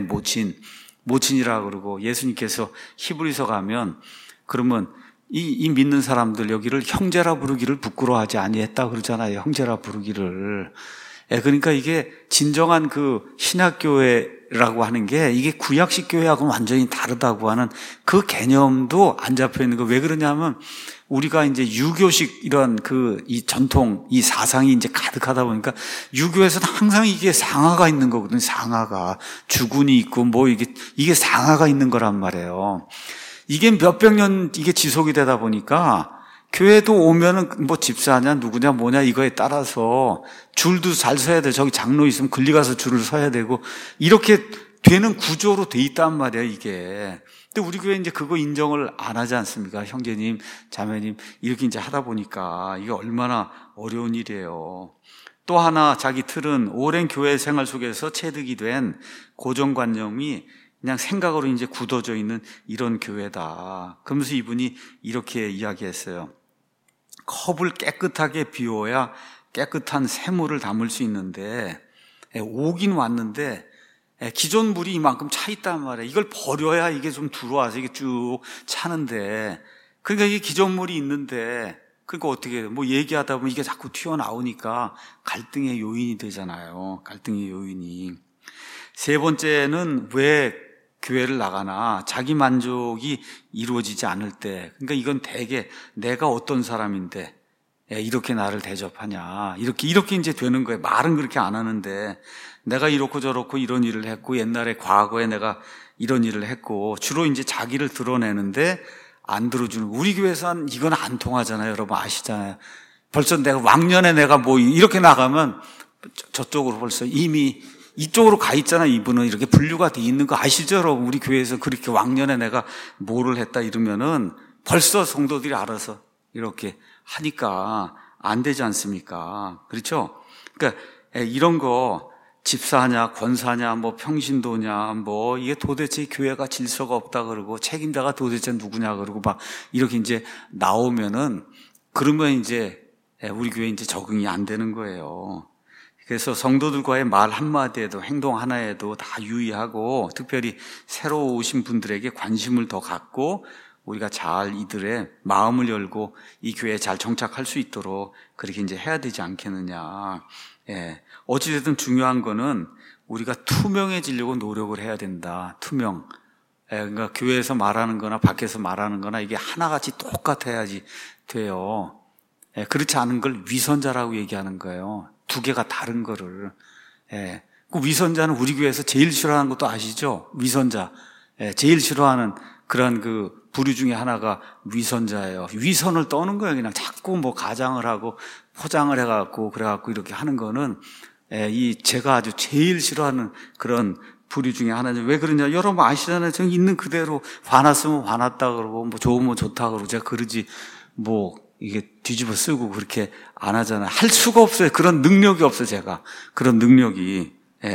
모친이라 그러고 예수님께서 히브리서 가면 그러면 이 믿는 사람들 여기를 형제라 부르기를 부끄러워하지 아니했다 그러잖아요. 형제라 부르기를. 그러니까 이게 진정한 그 신학교회라고 하는 게 이게 구약식 교회하고는 완전히 다르다고 하는 그 개념도 안 잡혀 있는 거. 왜 그러냐면 우리가 이제 유교식 이런 이 전통, 이 사상이 이제 가득하다 보니까 유교에서는 항상 이게 상하가 있는 거거든요. 상하가. 주군이 있고 뭐 이게 상하가 있는 거란 말이에요. 이게 몇백 년 이게 지속이 되다 보니까 교회도 오면은 뭐 집사냐 누구냐 뭐냐 이거에 따라서 줄도 잘 서야 돼. 저기 장로 있으면 글리 가서 줄을 서야 되고 이렇게 되는 구조로 돼 있단 말이야 이게. 근데 우리 교회 이제 그거 인정을 안 하지 않습니까? 형제님, 자매님 이렇게 이제 하다 보니까 이게 얼마나 어려운 일이에요. 또 하나 자기 틀은 오랜 교회 생활 속에서 체득이 된 고정관념이 그냥 생각으로 이제 굳어져 있는 이런 교회다. 그러면서 이분이 이렇게 이야기했어요. 컵을 깨끗하게 비워야 깨끗한 새물을 담을 수 있는데 오긴 왔는데 기존 물이 이만큼 차 있단 말이에요. 이걸 버려야 이게 좀 들어와서 이게 쭉 차는데 그러니까 이게 기존 물이 있는데 그러니까 어떻게 해요? 뭐 얘기하다 보면 이게 자꾸 튀어나오니까 갈등의 요인이 되잖아요. 갈등의 요인이. 세 번째는 왜 교회를 나가나 자기 만족이 이루어지지 않을 때 그러니까 이건 대개 내가 어떤 사람인데 이렇게 나를 대접하냐 이렇게 이제 되는 거예요. 말은 그렇게 안 하는데 내가 이렇고 저렇고 이런 일을 했고 옛날에 과거에 내가 이런 일을 했고 주로 이제 자기를 드러내는데 안 들어주는 우리 교회에서는 이건 안 통하잖아요. 여러분 아시잖아요. 벌써 내가 왕년에 내가 뭐 이렇게 나가면 저쪽으로 벌써 이미 이쪽으로 가 있잖아. 이분은 이렇게 분류가 돼 있는 거 아시죠? 여러분 우리 교회에서 그렇게 왕년에 내가 뭐를 했다 이러면은 벌써 성도들이 알아서 이렇게 하니까 안 되지 않습니까? 그렇죠? 그러니까 이런 거 집사냐 권사냐 뭐 평신도냐 뭐 이게 도대체 교회가 질서가 없다 그러고 책임자가 도대체 누구냐 그러고 막 이렇게 이제 나오면은 그러면 이제 우리 교회 이제 적응이 안 되는 거예요. 그래서 성도들과의 말 한마디에도 행동 하나에도 다 유의하고 특별히 새로 오신 분들에게 관심을 더 갖고 우리가 잘 이들의 마음을 열고 이 교회에 잘 정착할 수 있도록 그렇게 이제 해야 되지 않겠느냐. 어찌됐든 중요한 거는 우리가 투명해지려고 노력을 해야 된다. 투명. 그러니까 교회에서 말하는 거나 밖에서 말하는 거나 이게 하나같이 똑같아야지 돼요. 그렇지 않은 걸 위선자라고 얘기하는 거예요. 두 개가 다른 거를. 그 위선자는 우리 교회에서 제일 싫어하는 것도 아시죠? 위선자. 제일 싫어하는 그런 그 부류 중에 하나가 위선자예요. 위선을 떠는 거예요. 그냥 자꾸 뭐 가장을 하고 포장을 해갖고 그래갖고 이렇게 하는 거는 제가 아주 제일 싫어하는 그런 부류 중에 하나죠. 왜 그러냐? 여러분 아시잖아요. 저 있는 그대로 화났으면 화났다 그러고 뭐 좋으면 좋다 그러고 제가 그러지 뭐 이게 뒤집어 쓰고 그렇게 안 하잖아요. 할 수가 없어요. 그런 능력이 없어요. 제가 그런 능력이.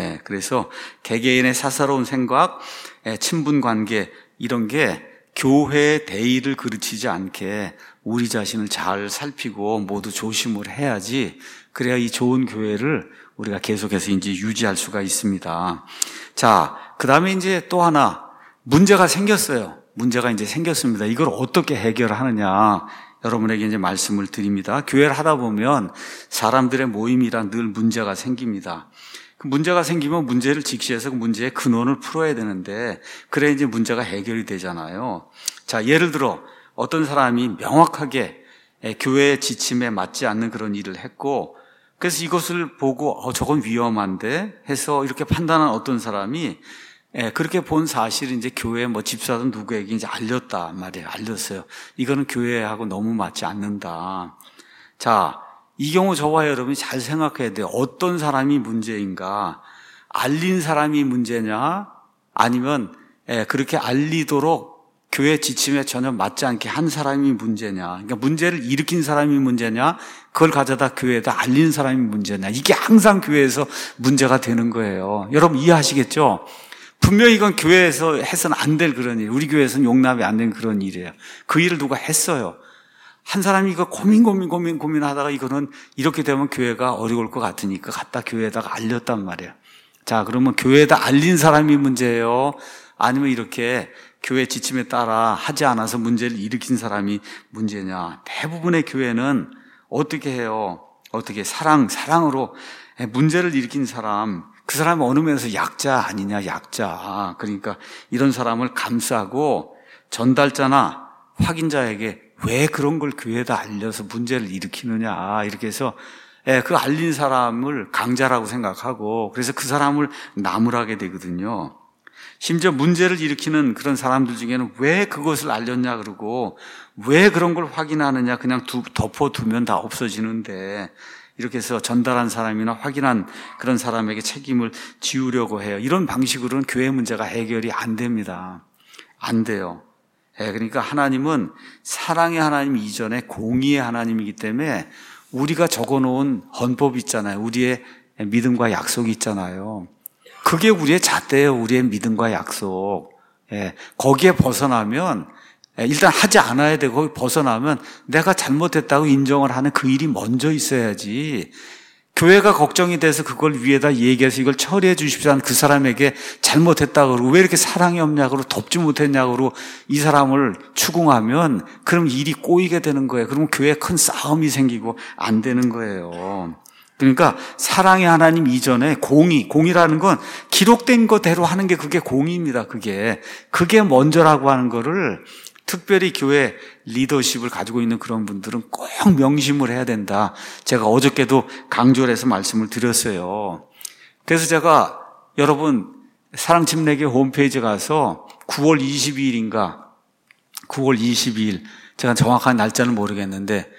그래서 개개인의 사사로운 생각, 친분 관계 이런 게 교회의 대의를 그르치지 않게 우리 자신을 잘 살피고 모두 조심을 해야지. 그래야 이 좋은 교회를 우리가 계속해서 이제 유지할 수가 있습니다. 자, 그 다음에 이제 또 하나 문제가 생겼어요. 문제가 이제 생겼습니다. 이걸 어떻게 해결하느냐. 여러분에게 이제 말씀을 드립니다. 교회를 하다 보면 사람들의 모임이란 늘 문제가 생깁니다. 그 문제가 생기면 문제를 직시해서 그 문제의 근원을 풀어야 되는데 그래야 이제 문제가 해결이 되잖아요. 자, 예를 들어 어떤 사람이 명확하게 교회의 지침에 맞지 않는 그런 일을 했고 그래서 이것을 보고 저건 위험한데 해서 이렇게 판단한 어떤 사람이 그렇게 본 사실을 이제 교회 뭐 집사든 누구에게 이제 알렸다 말이에요. 알렸어요. 이거는 교회하고 너무 맞지 않는다. 자, 이 경우 저와 여러분이 잘 생각해야 돼요. 어떤 사람이 문제인가? 알린 사람이 문제냐? 아니면 그렇게 알리도록 교회 지침에 전혀 맞지 않게 한 사람이 문제냐? 그러니까 문제를 일으킨 사람이 문제냐? 그걸 가져다 교회에다 알린 사람이 문제냐? 이게 항상 교회에서 문제가 되는 거예요. 여러분 이해하시겠죠? 분명히 이건 교회에서 해서는 안 될 그런 일, 우리 교회에서는 용납이 안 되는 그런 일이에요. 그 일을 누가 했어요. 한 사람이 이거 고민하다가 이거는 이렇게 되면 교회가 어려울 것 같으니까 갖다 교회에다가 알렸단 말이에요. 자, 그러면 교회에다 알린 사람이 문제예요? 아니면 이렇게 교회 지침에 따라 하지 않아서 문제를 일으킨 사람이 문제냐? 대부분의 교회는 어떻게 해요? 어떻게 사랑으로 문제를 일으킨 사람, 그 사람이 어느 면에서 약자 아니냐, 약자. 그러니까 이런 사람을 감싸고 전달자나 확인자에게 왜 그런 걸 교회에다 알려서 문제를 일으키느냐 이렇게 해서 그 알린 사람을 강자라고 생각하고 그래서 그 사람을 나무라게 되거든요. 심지어 문제를 일으키는 그런 사람들 중에는 왜 그것을 알렸냐 그러고 왜 그런 걸 확인하느냐 그냥 덮어두면 다 없어지는데 이렇게 해서 전달한 사람이나 확인한 그런 사람에게 책임을 지우려고 해요. 이런 방식으로는 교회 문제가 해결이 안 됩니다. 안 돼요. 그러니까 하나님은 사랑의 하나님 이전에 공의의 하나님이기 때문에 우리가 적어놓은 헌법이 있잖아요. 우리의 믿음과 약속이 있잖아요. 그게 우리의 잣대예요. 우리의 믿음과 약속. 거기에 벗어나면 일단 하지 않아야 되고 거기 벗어나면 내가 잘못했다고 인정을 하는 그 일이 먼저 있어야지. 교회가 걱정이 돼서 그걸 위에다 얘기해서 이걸 처리해 주십시오 하는 그 사람에게 잘못했다고 그러고 왜 이렇게 사랑이 없냐고 덮지 못했냐고 이 사람을 추궁하면 그럼 일이 꼬이게 되는 거예요. 그러면 교회에 큰 싸움이 생기고 안 되는 거예요. 그러니까 사랑의 하나님 이전에 공의라는 건 기록된 거대로 하는 게 그게 공의입니다. 그게 먼저라고 하는 거를 특별히 교회 리더십을 가지고 있는 그런 분들은 꼭 명심을 해야 된다. 제가 어저께도 강조를 해서 말씀을 드렸어요. 그래서 제가 여러분 사랑침례교 홈페이지에 가서 9월 22일인가 9월 22일 제가 정확한 날짜는 모르겠는데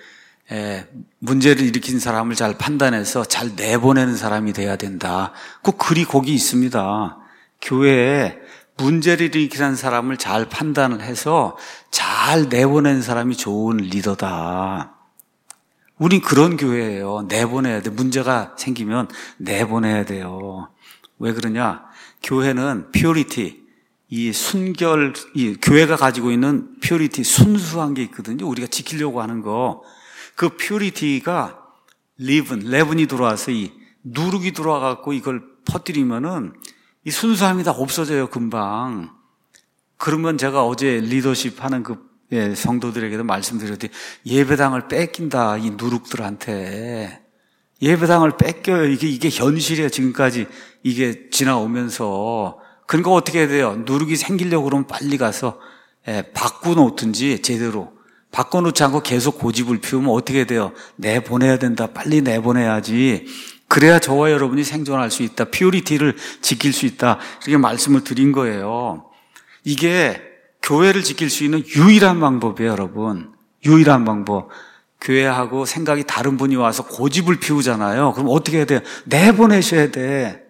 문제를 일으킨 사람을 잘 판단해서 잘 내보내는 사람이 돼야 된다. 그 글이 거기 있습니다. 교회에 문제를 일으키는 사람을 잘 판단을 해서 잘 내보내는 사람이 좋은 리더다. 우린 그런 교회예요. 내보내야 돼. 문제가 생기면 내보내야 돼요. 왜 그러냐? 교회는 퓨리티, 이 교회가 가지고 있는 퓨리티, 순수한 게 있거든요. 우리가 지키려고 하는 거. 그 퓨리티가 레븐이 들어와서 이 누룩이 들어와갖고 이걸 퍼뜨리면은 이 순수함이 다 없어져요, 금방. 그러면 제가 어제 리더십 하는 성도들에게도 말씀드렸더니 예배당을 뺏긴다, 이 누룩들한테. 예배당을 뺏겨요. 이게 현실이에요, 지금까지 이게 지나오면서. 그러니까 어떻게 해야 돼요? 누룩이 생기려고 그러면 빨리 가서 바꿔놓든지 제대로. 바꿔놓지 않고 계속 고집을 피우면 어떻게 돼요? 내보내야 된다. 빨리 내보내야지. 그래야 저와 여러분이 생존할 수 있다. 퓨리티를 지킬 수 있다. 이렇게 말씀을 드린 거예요. 이게 교회를 지킬 수 있는 유일한 방법이에요, 여러분. 유일한 방법. 교회하고 생각이 다른 분이 와서 고집을 피우잖아요. 그럼 어떻게 해야 돼요? 내보내셔야 돼.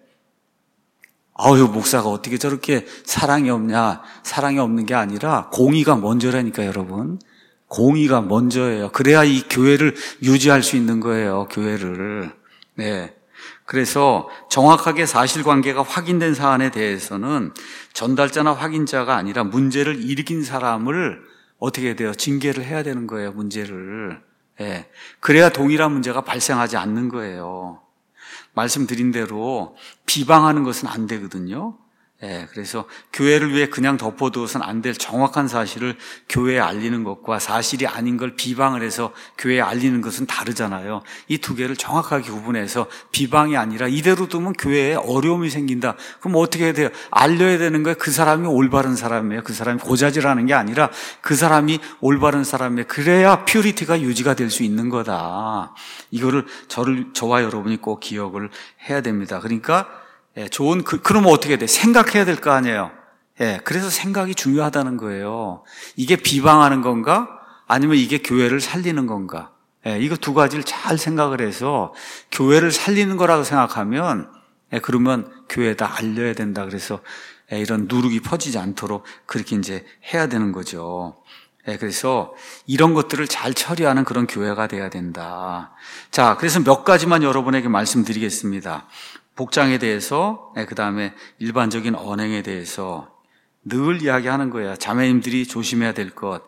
아유, 목사가 어떻게 저렇게 사랑이 없냐? 사랑이 없는 게 아니라 공의가 먼저라니까, 여러분. 공의가 먼저예요. 그래야 이 교회를 유지할 수 있는 거예요, 교회를. 네. 그래서 정확하게 사실관계가 확인된 사안에 대해서는 전달자나 확인자가 아니라 문제를 일으킨 사람을 어떻게 해야 돼요? 징계를 해야 되는 거예요, 문제를. 예. 그래야 동일한 문제가 발생하지 않는 거예요. 말씀드린 대로 비방하는 것은 안 되거든요. 예, 그래서 교회를 위해 그냥 덮어두어서는 안 될 정확한 사실을 교회에 알리는 것과 사실이 아닌 걸 비방을 해서 교회에 알리는 것은 다르잖아요. 이 두 개를 정확하게 구분해서 비방이 아니라 이대로 두면 교회에 어려움이 생긴다. 그럼 어떻게 해야 돼요? 알려야 되는 거예요. 그 사람이 올바른 사람이에요. 그 사람이 고자질하는 게 아니라 그 사람이 올바른 사람이에요. 그래야 퓨리티가 유지가 될 수 있는 거다. 이거를 저와 여러분이 꼭 기억을 해야 됩니다. 그러니까 그러면 어떻게 돼? 생각해야 될 거 아니에요. 그래서 생각이 중요하다는 거예요. 이게 비방하는 건가? 아니면 이게 교회를 살리는 건가? 이거 두 가지를 잘 생각을 해서 교회를 살리는 거라고 생각하면, 그러면 교회에다 알려야 된다. 그래서 이런 누룩이 퍼지지 않도록 그렇게 이제 해야 되는 거죠. 그래서 이런 것들을 잘 처리하는 그런 교회가 돼야 된다. 자, 그래서 몇 가지만 여러분에게 말씀드리겠습니다. 복장에 대해서, 그 다음에 일반적인 언행에 대해서 늘 이야기하는 거예요. 자매님들이 조심해야 될 것.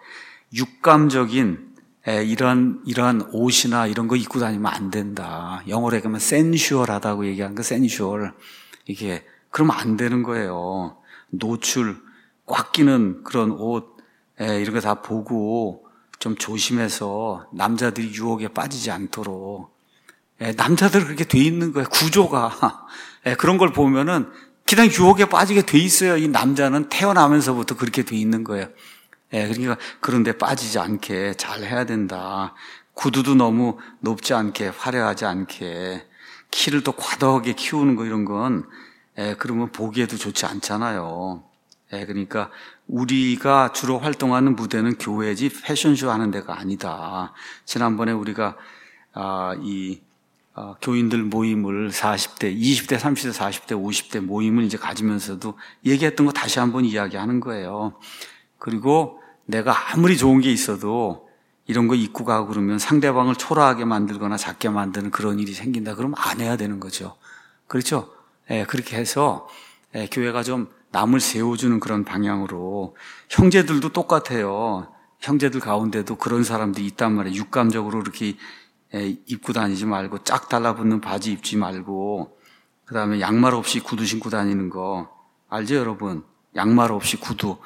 육감적인 이러한 옷이나 이런 거 입고 다니면 안 된다. 영어로 얘기하면 센슈얼하다고 얘기하는 거, 센슈얼. 이게 그러면 안 되는 거예요. 노출, 꽉 끼는 그런 옷, 이런 거 다 보고 좀 조심해서 남자들이 유혹에 빠지지 않도록. 남자들 그렇게 돼 있는 거예요. 구조가. 그런 걸 보면은 그냥 유혹에 빠지게 돼 있어요. 이 남자는 태어나면서부터 그렇게 돼 있는 거예요. 그러니까 그런데 빠지지 않게 잘 해야 된다. 구두도 너무 높지 않게, 화려하지 않게, 키를 또 과도하게 키우는 거 이런 건 그러면 보기에도 좋지 않잖아요. 그러니까 우리가 주로 활동하는 무대는 교회지 패션쇼 하는 데가 아니다. 지난번에 우리가 교인들 모임을 40대, 20대, 30대, 40대, 50대 모임을 이제 가지면서도 얘기했던 거 다시 한번 이야기하는 거예요. 그리고 내가 아무리 좋은 게 있어도 이런 거 입고 가고 그러면 상대방을 초라하게 만들거나 작게 만드는 그런 일이 생긴다. 그러면 안 해야 되는 거죠. 그렇죠? 그렇게 해서 교회가 좀 남을 세워주는 그런 방향으로 형제들도 똑같아요. 형제들 가운데도 그런 사람들이 있단 말이에요. 육감적으로 이렇게 입고 다니지 말고 짝 달라붙는 바지 입지 말고 그다음에 양말 없이 구두 신고 다니는 거 알죠, 여러분? 양말 없이 구두.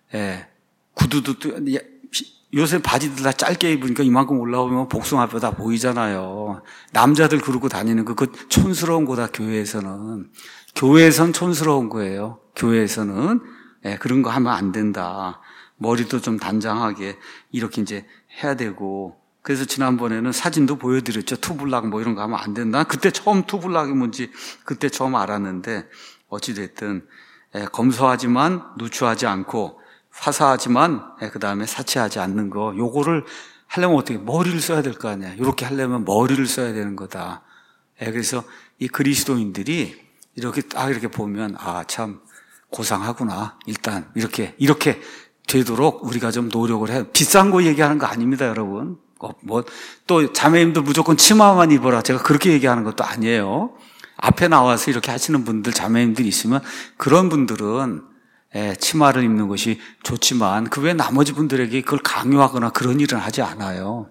구두도 요새 바지들 다 짧게 입으니까 이만큼 올라오면 복숭아뼈 다 보이잖아요. 남자들 그러고 다니는 거, 그 촌스러운 거다, 교회에서는. 교회에선 촌스러운 거예요. 교회에서는. 그런 거 하면 안 된다. 머리도 좀 단장하게 이렇게 이제 해야 되고. 그래서 지난번에는 사진도 보여드렸죠. 투블락 뭐 이런 거 하면 안 된다. 그때 처음 투블락이 뭔지 그때 처음 알았는데 어찌됐든 검소하지만 누추하지 않고 화사하지만 그 다음에 사치하지 않는 거 요거를 하려면 어떻게 머리를 써야 될 거 아니야. 이렇게 하려면 머리를 써야 되는 거다. 그래서 이 그리스도인들이 이렇게 딱 이렇게 보면 참 고상하구나. 일단 이렇게 되도록 우리가 좀 노력을 해요. 비싼 거 얘기하는 거 아닙니다, 여러분. 또 자매님들 무조건 치마만 입어라. 제가 그렇게 얘기하는 것도 아니에요. 앞에 나와서 이렇게 하시는 분들, 자매님들 있으면 그런 분들은 치마를 입는 것이 좋지만 그 외 나머지 분들에게 그걸 강요하거나 그런 일은 하지 않아요.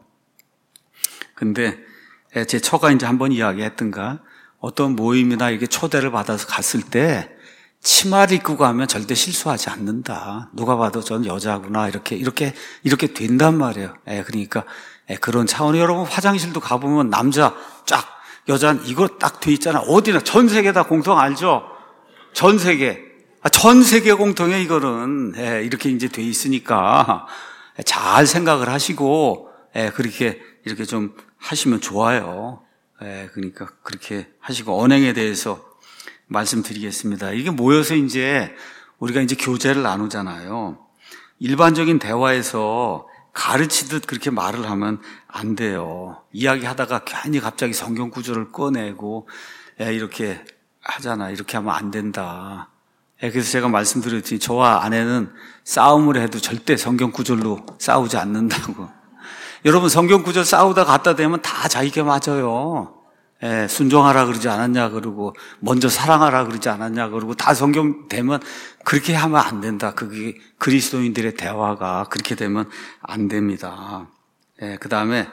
근데 제 처가 이제 한번 이야기했던가 어떤 모임이나 이렇게 초대를 받아서 갔을 때 치마를 입고 가면 절대 실수하지 않는다. 누가 봐도 전 여자구나 이렇게 된단 말이에요. 그러니까 그런 차원이 여러분 화장실도 가보면 남자 쫙 여자는 이거 딱 돼 있잖아. 어디나 전 세계 다 공통 알죠? 전 세계. 전 세계 공통에 이거는 이렇게 이제 돼 있으니까 잘 생각을 하시고 그렇게 이렇게 좀 하시면 좋아요. 그러니까 그렇게 하시고 언행에 대해서 말씀드리겠습니다. 이게 모여서 이제 우리가 이제 교제를 나누잖아요. 일반적인 대화에서 가르치듯 그렇게 말을 하면 안 돼요. 이야기하다가 괜히 갑자기 성경 구절을 꺼내고 이렇게 하잖아. 이렇게 하면 안 된다. 그래서 제가 말씀드렸더니 저와 아내는 싸움을 해도 절대 성경 구절로 싸우지 않는다고. 여러분 성경 구절 싸우다 갖다 대면 다 자기게 맞아요. 순종하라 그러지 않았냐 그러고 먼저 사랑하라 그러지 않았냐 그러고 다 성경 되면 그렇게 하면 안 된다. 그게 그리스도인들의 대화가 그렇게 되면 안 됩니다. 그 다음에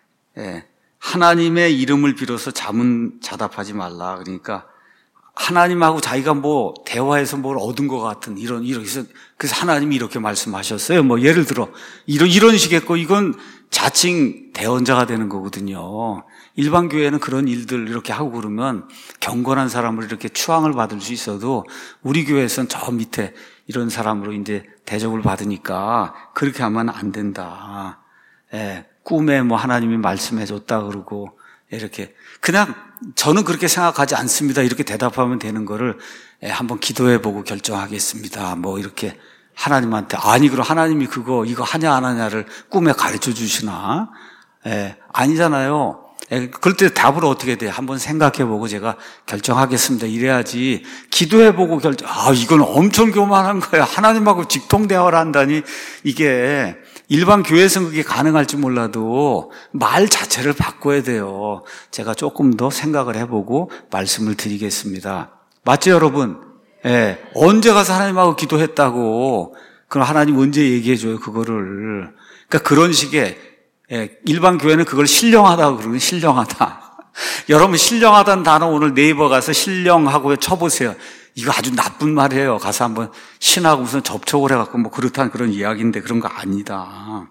하나님의 이름을 빌어서 자문자답하지 말라. 그러니까 하나님하고 자기가 뭐 대화해서 뭘 얻은 것 같은 그래서 하나님이 이렇게 말씀하셨어요. 뭐 예를 들어 이런 식의 거 이건 자칭 대언자가 되는 거거든요. 일반 교회는 그런 일들 이렇게 하고 그러면 경건한 사람을 이렇게 추앙을 받을 수 있어도 우리 교회에서는 저 밑에 이런 사람으로 이제 대접을 받으니까 그렇게 하면 안 된다. 꿈에 뭐 하나님이 말씀해 줬다 그러고 이렇게 그냥 저는 그렇게 생각하지 않습니다. 이렇게 대답하면 되는 거를 한번 기도해 보고 결정하겠습니다. 뭐 이렇게 하나님한테 그럼 하나님이 이거 하냐 안 하냐를 꿈에 가르쳐 주시나? 아니잖아요. 그럴 때 답을 어떻게 돼요? 한번 생각해 보고 제가 결정하겠습니다. 이래야지 기도해 보고 이건 엄청 교만한 거야. 하나님하고 직통 대화를 한다니 이게 일반 교회에서는 그게 가능할지 몰라도 말 자체를 바꿔야 돼요. 제가 조금 더 생각을 해보고 말씀을 드리겠습니다. 맞죠, 여러분? 언제 가서 하나님하고 기도했다고? 그럼 하나님 언제 얘기해줘요, 그거를. 그러니까 그런 식의, 일반 교회는 그걸 신령하다고 그러면 신령하다. 여러분, 신령하다는 단어 오늘 네이버 가서 신령하고 쳐보세요. 이거 아주 나쁜 말이에요. 가서 한번 신하고 무슨 접촉을 해갖고 뭐 그렇다는 그런 이야기인데 그런 거 아니다.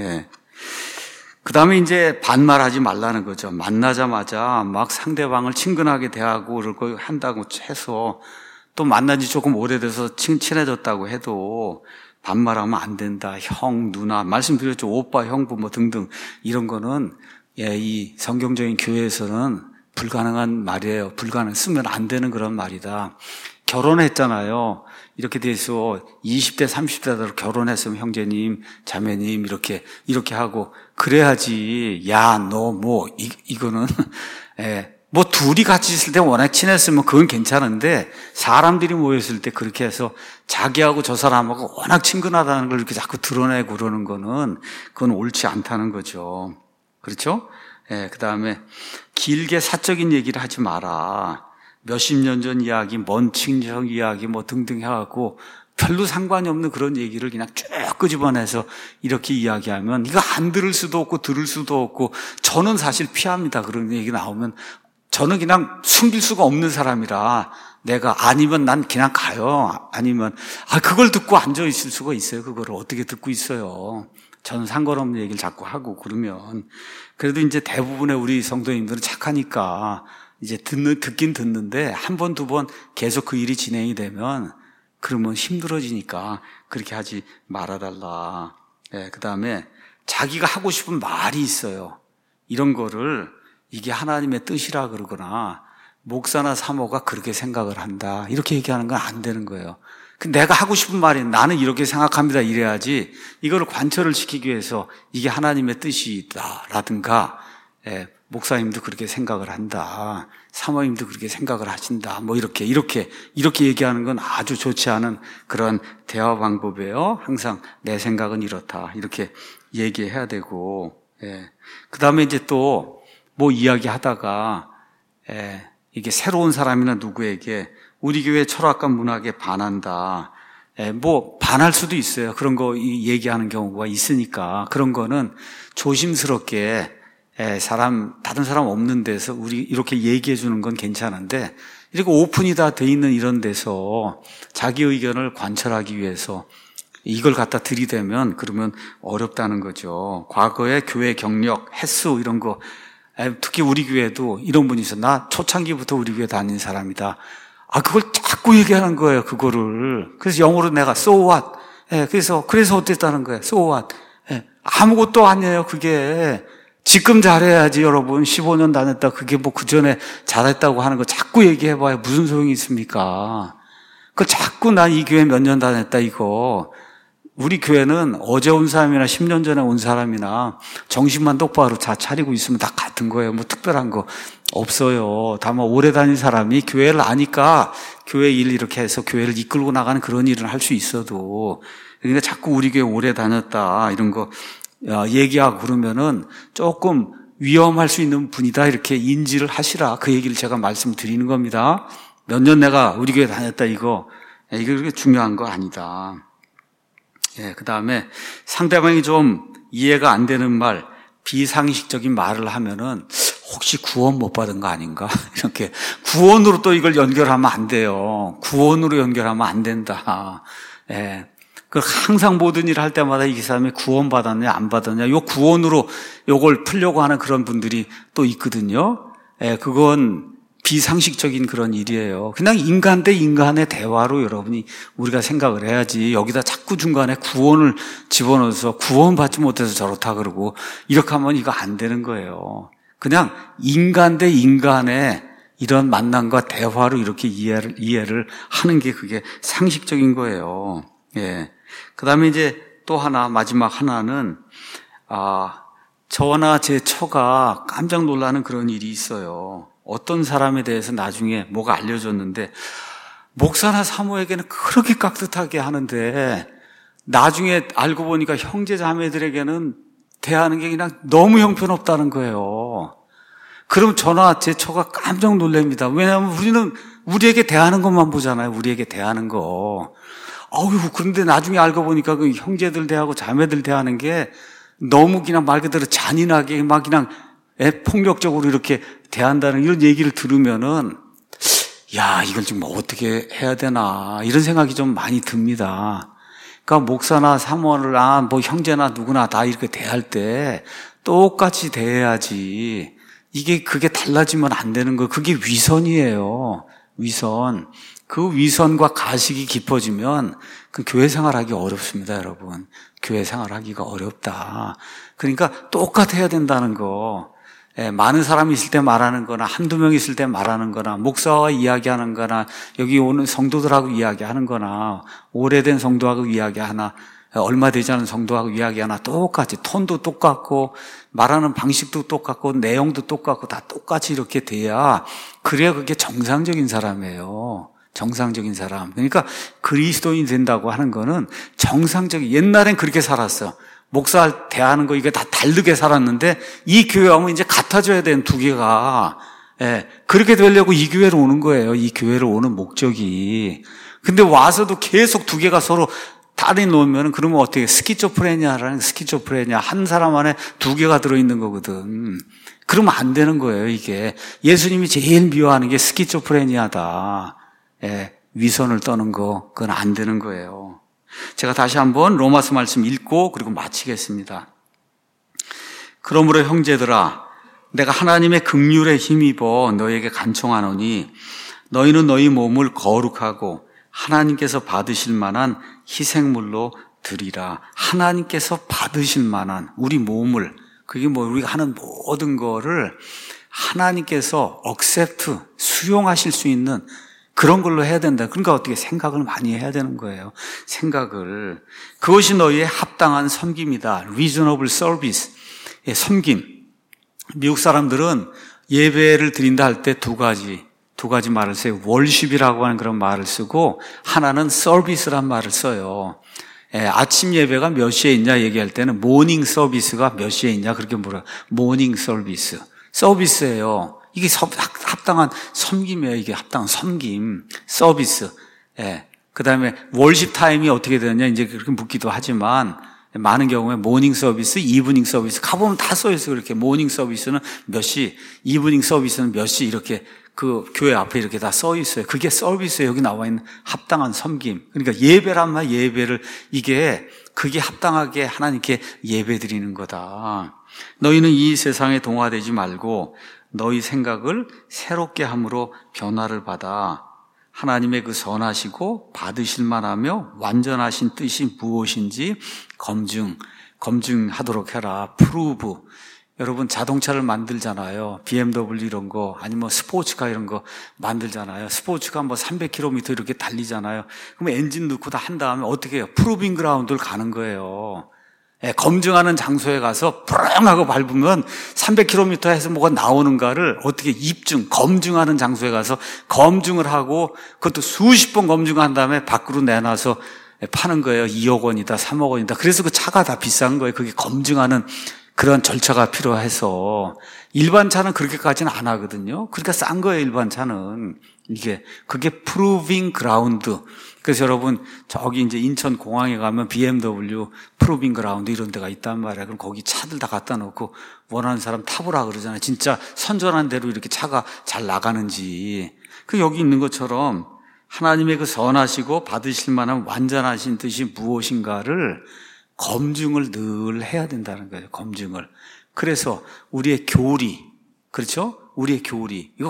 그 다음에 이제 반말하지 말라는 거죠. 만나자마자 막 상대방을 친근하게 대하고 그럴 거 한다고 해서 또 만난 지 조금 오래돼서 친해졌다고 해도 반말하면 안 된다. 형, 누나, 말씀드렸죠. 오빠, 형부 뭐 등등 이런 거는 이 성경적인 교회에서는 불가능한 말이에요. 쓰면 안 되는 그런 말이다. 결혼했잖아요. 이렇게 돼서 20대, 30대로 결혼했으면 형제님, 자매님 이렇게 하고 그래야지. 야, 너 뭐 이거는 뭐 둘이 같이 있을 때 워낙 친했으면 그건 괜찮은데 사람들이 모였을 때 그렇게 해서 자기하고 저 사람하고 워낙 친근하다는 걸 이렇게 자꾸 드러내고 그러는 거는 그건 옳지 않다는 거죠. 그렇죠? 그 다음에 길게 사적인 얘기를 하지 마라. 몇십 년 전 이야기, 먼 친정 이야기 뭐 등등 해갖고 별로 상관이 없는 그런 얘기를 그냥 쭉 끄집어내서 이렇게 이야기하면 이거 안 들을 수도 없고 들을 수도 없고 저는 사실 피합니다. 그런 얘기 나오면 저는 그냥 숨길 수가 없는 사람이라 내가 아니면 난 그냥 가요. 아니면 그걸 듣고 앉아 있을 수가 있어요. 그거를 어떻게 듣고 있어요. 저는 상관없는 얘기를 자꾸 하고 그러면 그래도 이제 대부분의 우리 성도님들은 착하니까 이제 듣긴 듣는데 한 번, 두 번 계속 그 일이 진행이 되면 그러면 힘들어지니까 그렇게 하지 말아달라. 그 다음에 자기가 하고 싶은 말이 있어요. 이런 거를 이게 하나님의 뜻이라 그러거나 목사나 사모가 그렇게 생각을 한다. 이렇게 얘기하는 건 안 되는 거예요. 내가 하고 싶은 말이 나는 이렇게 생각합니다. 이래야지 이거를 관철을 시키기 위해서 이게 하나님의 뜻이다라든가 목사님도 그렇게 생각을 한다. 사모님도 그렇게 생각을 하신다. 뭐 이렇게 얘기하는 건 아주 좋지 않은 그런 대화 방법이에요. 항상 내 생각은 이렇다. 이렇게 얘기해야 되고 그 다음에 이제 또 뭐 이야기하다가 이게 새로운 사람이나 누구에게 우리 교회 철학과 문학에 반한다. 뭐 반할 수도 있어요. 그런 거 얘기하는 경우가 있으니까 그런 거는 조심스럽게 다른 사람 없는 데서 우리 이렇게 얘기해 주는 건 괜찮은데 이렇게 오픈이 다 돼 있는 이런 데서 자기 의견을 관철하기 위해서 이걸 갖다 들이대면 그러면 어렵다는 거죠. 과거의 교회 경력, 횟수 이런 거 특히 우리 교회도 이런 분이 있어. 나 초창기부터 우리 교회 다닌 사람이다. 그걸 자꾸 얘기하는 거예요, 그거를. 그래서 영어로 내가 so what? 예, 그래서 어땠다는 거예요, so what? 예, 아무것도 아니에요, 그게. 지금 잘해야지, 여러분. 15년 다녔다. 그게 뭐 그 전에 잘했다고 하는 거 자꾸 얘기해봐야 무슨 소용이 있습니까? 그 자꾸 난 이 교회 몇 년 다녔다, 이거. 우리 교회는 어제 온 사람이나 10년 전에 온 사람이나 정신만 똑바로 다 차리고 있으면 다 같은 거예요. 뭐 특별한 거 없어요. 다만 오래 다닌 사람이 교회를 아니까 교회 일 이렇게 해서 교회를 이끌고 나가는 그런 일은 할 수 있어도, 그러니까 자꾸 우리 교회 오래 다녔다 이런 거 얘기하고 그러면은 조금 위험할 수 있는 분이다 이렇게 인지를 하시라, 그 얘기를 제가 말씀드리는 겁니다. 몇 년 내가 우리 교회 다녔다 이거 그렇게 중요한 거 아니다. 예, 그 다음에 상대방이 좀 이해가 안 되는 말, 비상식적인 말을 하면은 혹시 구원 못 받은 거 아닌가? 이렇게 구원으로 또 이걸 연결하면 안 돼요. 구원으로 연결하면 안 된다. 예. 그 항상 모든 일을 할 때마다 이 사람이 구원 받았냐 안 받았냐 요 구원으로 요걸 풀려고 하는 그런 분들이 또 있거든요. 예, 그건 비상식적인 그런 일이에요. 그냥 인간 대 인간의 대화로 여러분이 우리가 생각을 해야지, 여기다 자꾸 중간에 구원을 집어넣어서 구원받지 못해서 저렇다 그러고 이렇게 하면 이거 안 되는 거예요. 그냥 인간 대 인간의 이런 만남과 대화로 이렇게 이해를 하는 게 그게 상식적인 거예요. 예. 그 다음에 이제 또 하나, 마지막 하나는, 저나 제 처가 깜짝 놀라는 그런 일이 있어요. 어떤 사람에 대해서 나중에 뭐가 알려졌는데, 목사나 사모에게는 그렇게 깍듯하게 하는데, 나중에 알고 보니까 형제 자매들에게는 대하는 게 그냥 너무 형편없다는 거예요. 그럼 저나 제 처가 깜짝 놀랍니다. 왜냐하면 우리는 우리에게 대하는 것만 보잖아요. 우리에게 대하는 거. 그런데 나중에 알고 보니까 그 형제들 대하고 자매들 대하는 게 너무 그냥 말 그대로 잔인하게 막 그냥 폭력적으로 이렇게 대한다는 이런 얘기를 들으면은, 야, 이걸 좀 어떻게 해야 되나, 이런 생각이 좀 많이 듭니다. 그러니까 목사나 사모를, 뭐 형제나 누구나 다 이렇게 대할 때 똑같이 대해야지. 그게 달라지면 안 되는 거. 그게 위선이에요. 위선. 그 위선과 가식이 깊어지면 그 교회 생활하기 어렵습니다, 여러분. 교회 생활하기가 어렵다. 그러니까 똑같아야 된다는 거. 예, 많은 사람이 있을 때 말하는 거나 한두 명 있을 때 말하는 거나 목사와 이야기하는 거나 여기 오는 성도들하고 이야기하는 거나 오래된 성도하고 이야기하나 얼마 되지 않은 성도하고 이야기하나 똑같이 톤도 똑같고 말하는 방식도 똑같고 내용도 똑같고 다 똑같이 이렇게 돼야, 그래야 그게 정상적인 사람이에요. 정상적인 사람. 그러니까 그리스도인이 된다고 하는 거는 정상적인, 옛날엔 그렇게 살았어. 목사 대하는 거 이게 다 다르게 살았는데 이 교회하면 이제 같아져야 되는 두 개가, 예, 그렇게 되려고 이 교회로 오는 거예요. 이 교회로 오는 목적이. 근데 와서도 계속 두 개가 서로 다리 놓으면 그러면 어떻게, 스키조프레니아라는, 스키조프레니아 한 사람 안에 두 개가 들어있는 거거든. 그러면 안 되는 거예요. 이게 예수님이 제일 미워하는 게 스키조프레니아다. 예, 위선을 떠는 거, 그건 안 되는 거예요. 제가 다시 한번 로마서 말씀 읽고 그리고 마치겠습니다. 그러므로 형제들아, 내가 하나님의 긍휼에 힘입어 너희에게 간청하노니 너희는 너희 몸을 거룩하고 하나님께서 받으실 만한 희생물로 드리라. 하나님께서 받으실 만한 우리 몸을, 그게 뭐 우리가 하는 모든 거를 하나님께서 accept, 수용하실 수 있는 그런 걸로 해야 된다. 그러니까 어떻게 생각을 많이 해야 되는 거예요. 생각을. 그것이 너희의 합당한 섬김이다. reasonable service. 예, 섬김. 미국 사람들은 예배를 드린다 할 때 두 가지 말을 써요. 월십이라고 하는 그런 말을 쓰고, 하나는 서비스란 말을 써요. 예, 아침 예배가 몇 시에 있냐 얘기할 때는 모닝 서비스가 몇 시에 있냐 그렇게 물어요. 모닝 서비스. 서비스예요. 이게 합당한 섬김이에요. 이게 합당한 섬김, 서비스. 예. 그 다음에 월십 타임이 어떻게 되느냐 이제 그렇게 묻기도 하지만, 많은 경우에 모닝 서비스, 이브닝 서비스 가보면 다 써있어요. 그렇게 모닝 서비스는 몇 시, 이브닝 서비스는 몇 시, 이렇게 그 교회 앞에 이렇게 다 써 있어요. 그게 서비스에 여기 나와 있는 합당한 섬김. 그러니까 예배란 말, 예배를, 그게 합당하게 하나님께 예배 드리는 거다. 너희는 이 세상에 동화되지 말고 너희 생각을 새롭게 함으로 변화를 받아 하나님의 그 선하시고 받으실 만하며 완전하신 뜻이 무엇인지 검증하도록 해라. 프루브. 여러분 자동차를 만들잖아요. BMW 이런 거 아니면 스포츠카 이런 거 만들잖아요. 스포츠카 뭐 300km 이렇게 달리잖아요. 그럼 엔진 넣고 다 한 다음에 어떻게 해요? 프루빙 그라운드를 가는 거예요. 검증하는 장소에 가서 뿌렁하고 밟으면 300km에서 뭐가 나오는가를 어떻게 검증하는 장소에 가서 검증을 하고 그것도 수십 번 검증한 다음에 밖으로 내놔서 파는 거예요. 2억 원이다, 3억 원이다. 그래서 그 차가 다 비싼 거예요. 그게 검증하는 그런 절차가 필요해서 일반 차는 그렇게까지는 안 하거든요. 그러니까 싼 거예요, 일반 차는. 그게 프루빙 그라운드. 그래서 여러분, 저기 이제 인천 공항에 가면 BMW 프루빙 그라운드 이런 데가 있단 말이야. 그럼 거기 차들 다 갖다 놓고 원하는 사람 타보라 그러잖아요. 진짜 선전한 대로 이렇게 차가 잘 나가는지. 여기 있는 것처럼 하나님의 그 선하시고 받으실 만한 완전하신 뜻이 무엇인가를 검증을 늘 해야 된다는 거예요. 검증을. 그래서 우리의 교리, 그렇죠? 우리의 교리, 이거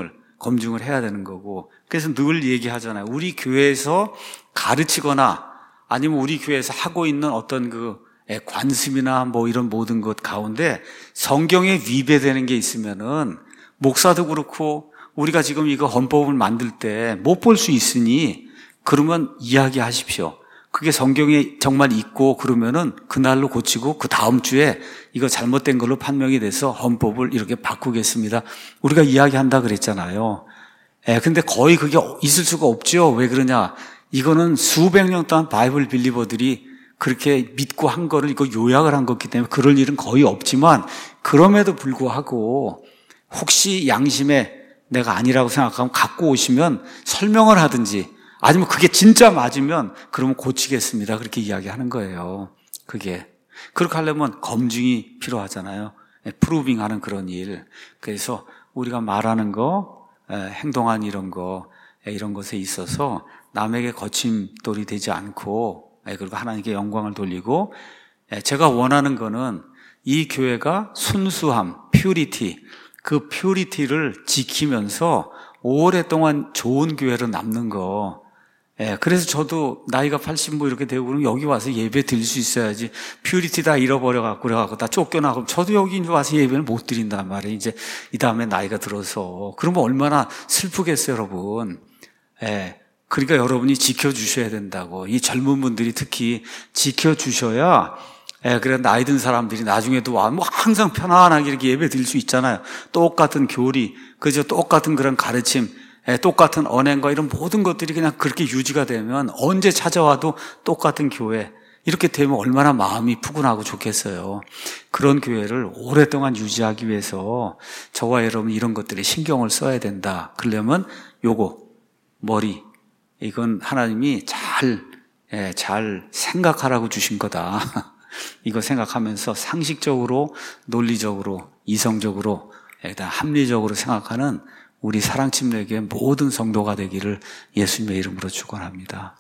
검증을 해야 되는 거고. 그래서 늘 얘기하잖아요. 우리 교회에서 가르치거나 아니면 우리 교회에서 하고 있는 어떤 그 관습이나 뭐 이런 모든 것 가운데 성경에 위배되는 게 있으면은 목사도 그렇고 우리가 지금 이거 헌법을 만들 때 못 볼 수 있으니 그러면 이야기하십시오. 그게 성경에 정말 있고 그러면은 그날로 고치고 그 다음 주에 이거 잘못된 걸로 판명이 돼서 헌법을 이렇게 바꾸겠습니다. 우리가 이야기한다 그랬잖아요. 근데 거의 그게 있을 수가 없죠. 왜 그러냐? 이거는 수백 년 동안 바이블 빌리버들이 그렇게 믿고 한 거를 이거 요약을 한 거기 때문에 그럴 일은 거의 없지만 그럼에도 불구하고 혹시 양심에 내가 아니라고 생각하면 갖고 오시면 설명을 하든지 아니면 그게 진짜 맞으면 그러면 고치겠습니다. 그렇게 이야기하는 거예요. 그렇게 하려면 검증이 필요하잖아요. 프루빙하는 그런 일. 그래서 우리가 말하는 거, 행동한 이런 것에 있어서 남에게 거침돌이 되지 않고 그리고 하나님께 영광을 돌리고 제가 원하는 거는 이 교회가 순수함, 퓨리티, 그 퓨리티를 지키면서 오랫동안 좋은 교회로 남는 거. 그래서 저도 나이가 80 뭐 이렇게 되고 그러면 여기 와서 예배 드릴 수 있어야지. 퓨리티 다 잃어버려갖고 그래갖고 다 쫓겨나고 저도 여기 와서 예배를 못 드린단 말이에요. 이제 이 다음에 나이가 들어서. 그러면 얼마나 슬프겠어요, 여러분. 그러니까 여러분이 지켜주셔야 된다고. 이 젊은 분들이 특히 지켜주셔야 그래 나이 든 사람들이 나중에도 와 뭐 항상 편안하게 이렇게 예배 드릴 수 있잖아요. 똑같은 교리, 그죠? 똑같은 그런 가르침, 똑같은 언행과 이런 모든 것들이 그냥 그렇게 유지가 되면 언제 찾아와도 똑같은 교회 이렇게 되면 얼마나 마음이 푸근하고 좋겠어요. 그런 교회를 오랫동안 유지하기 위해서 저와 여러분 이런 것들에 신경을 써야 된다. 그러려면 머리 이건 하나님이 잘 생각하라고 주신 거다. 이거 생각하면서 상식적으로, 논리적으로, 이성적으로, 합리적으로 생각하는 우리 사랑침례교회 모든 성도가 되기를 예수님의 이름으로 축원합니다.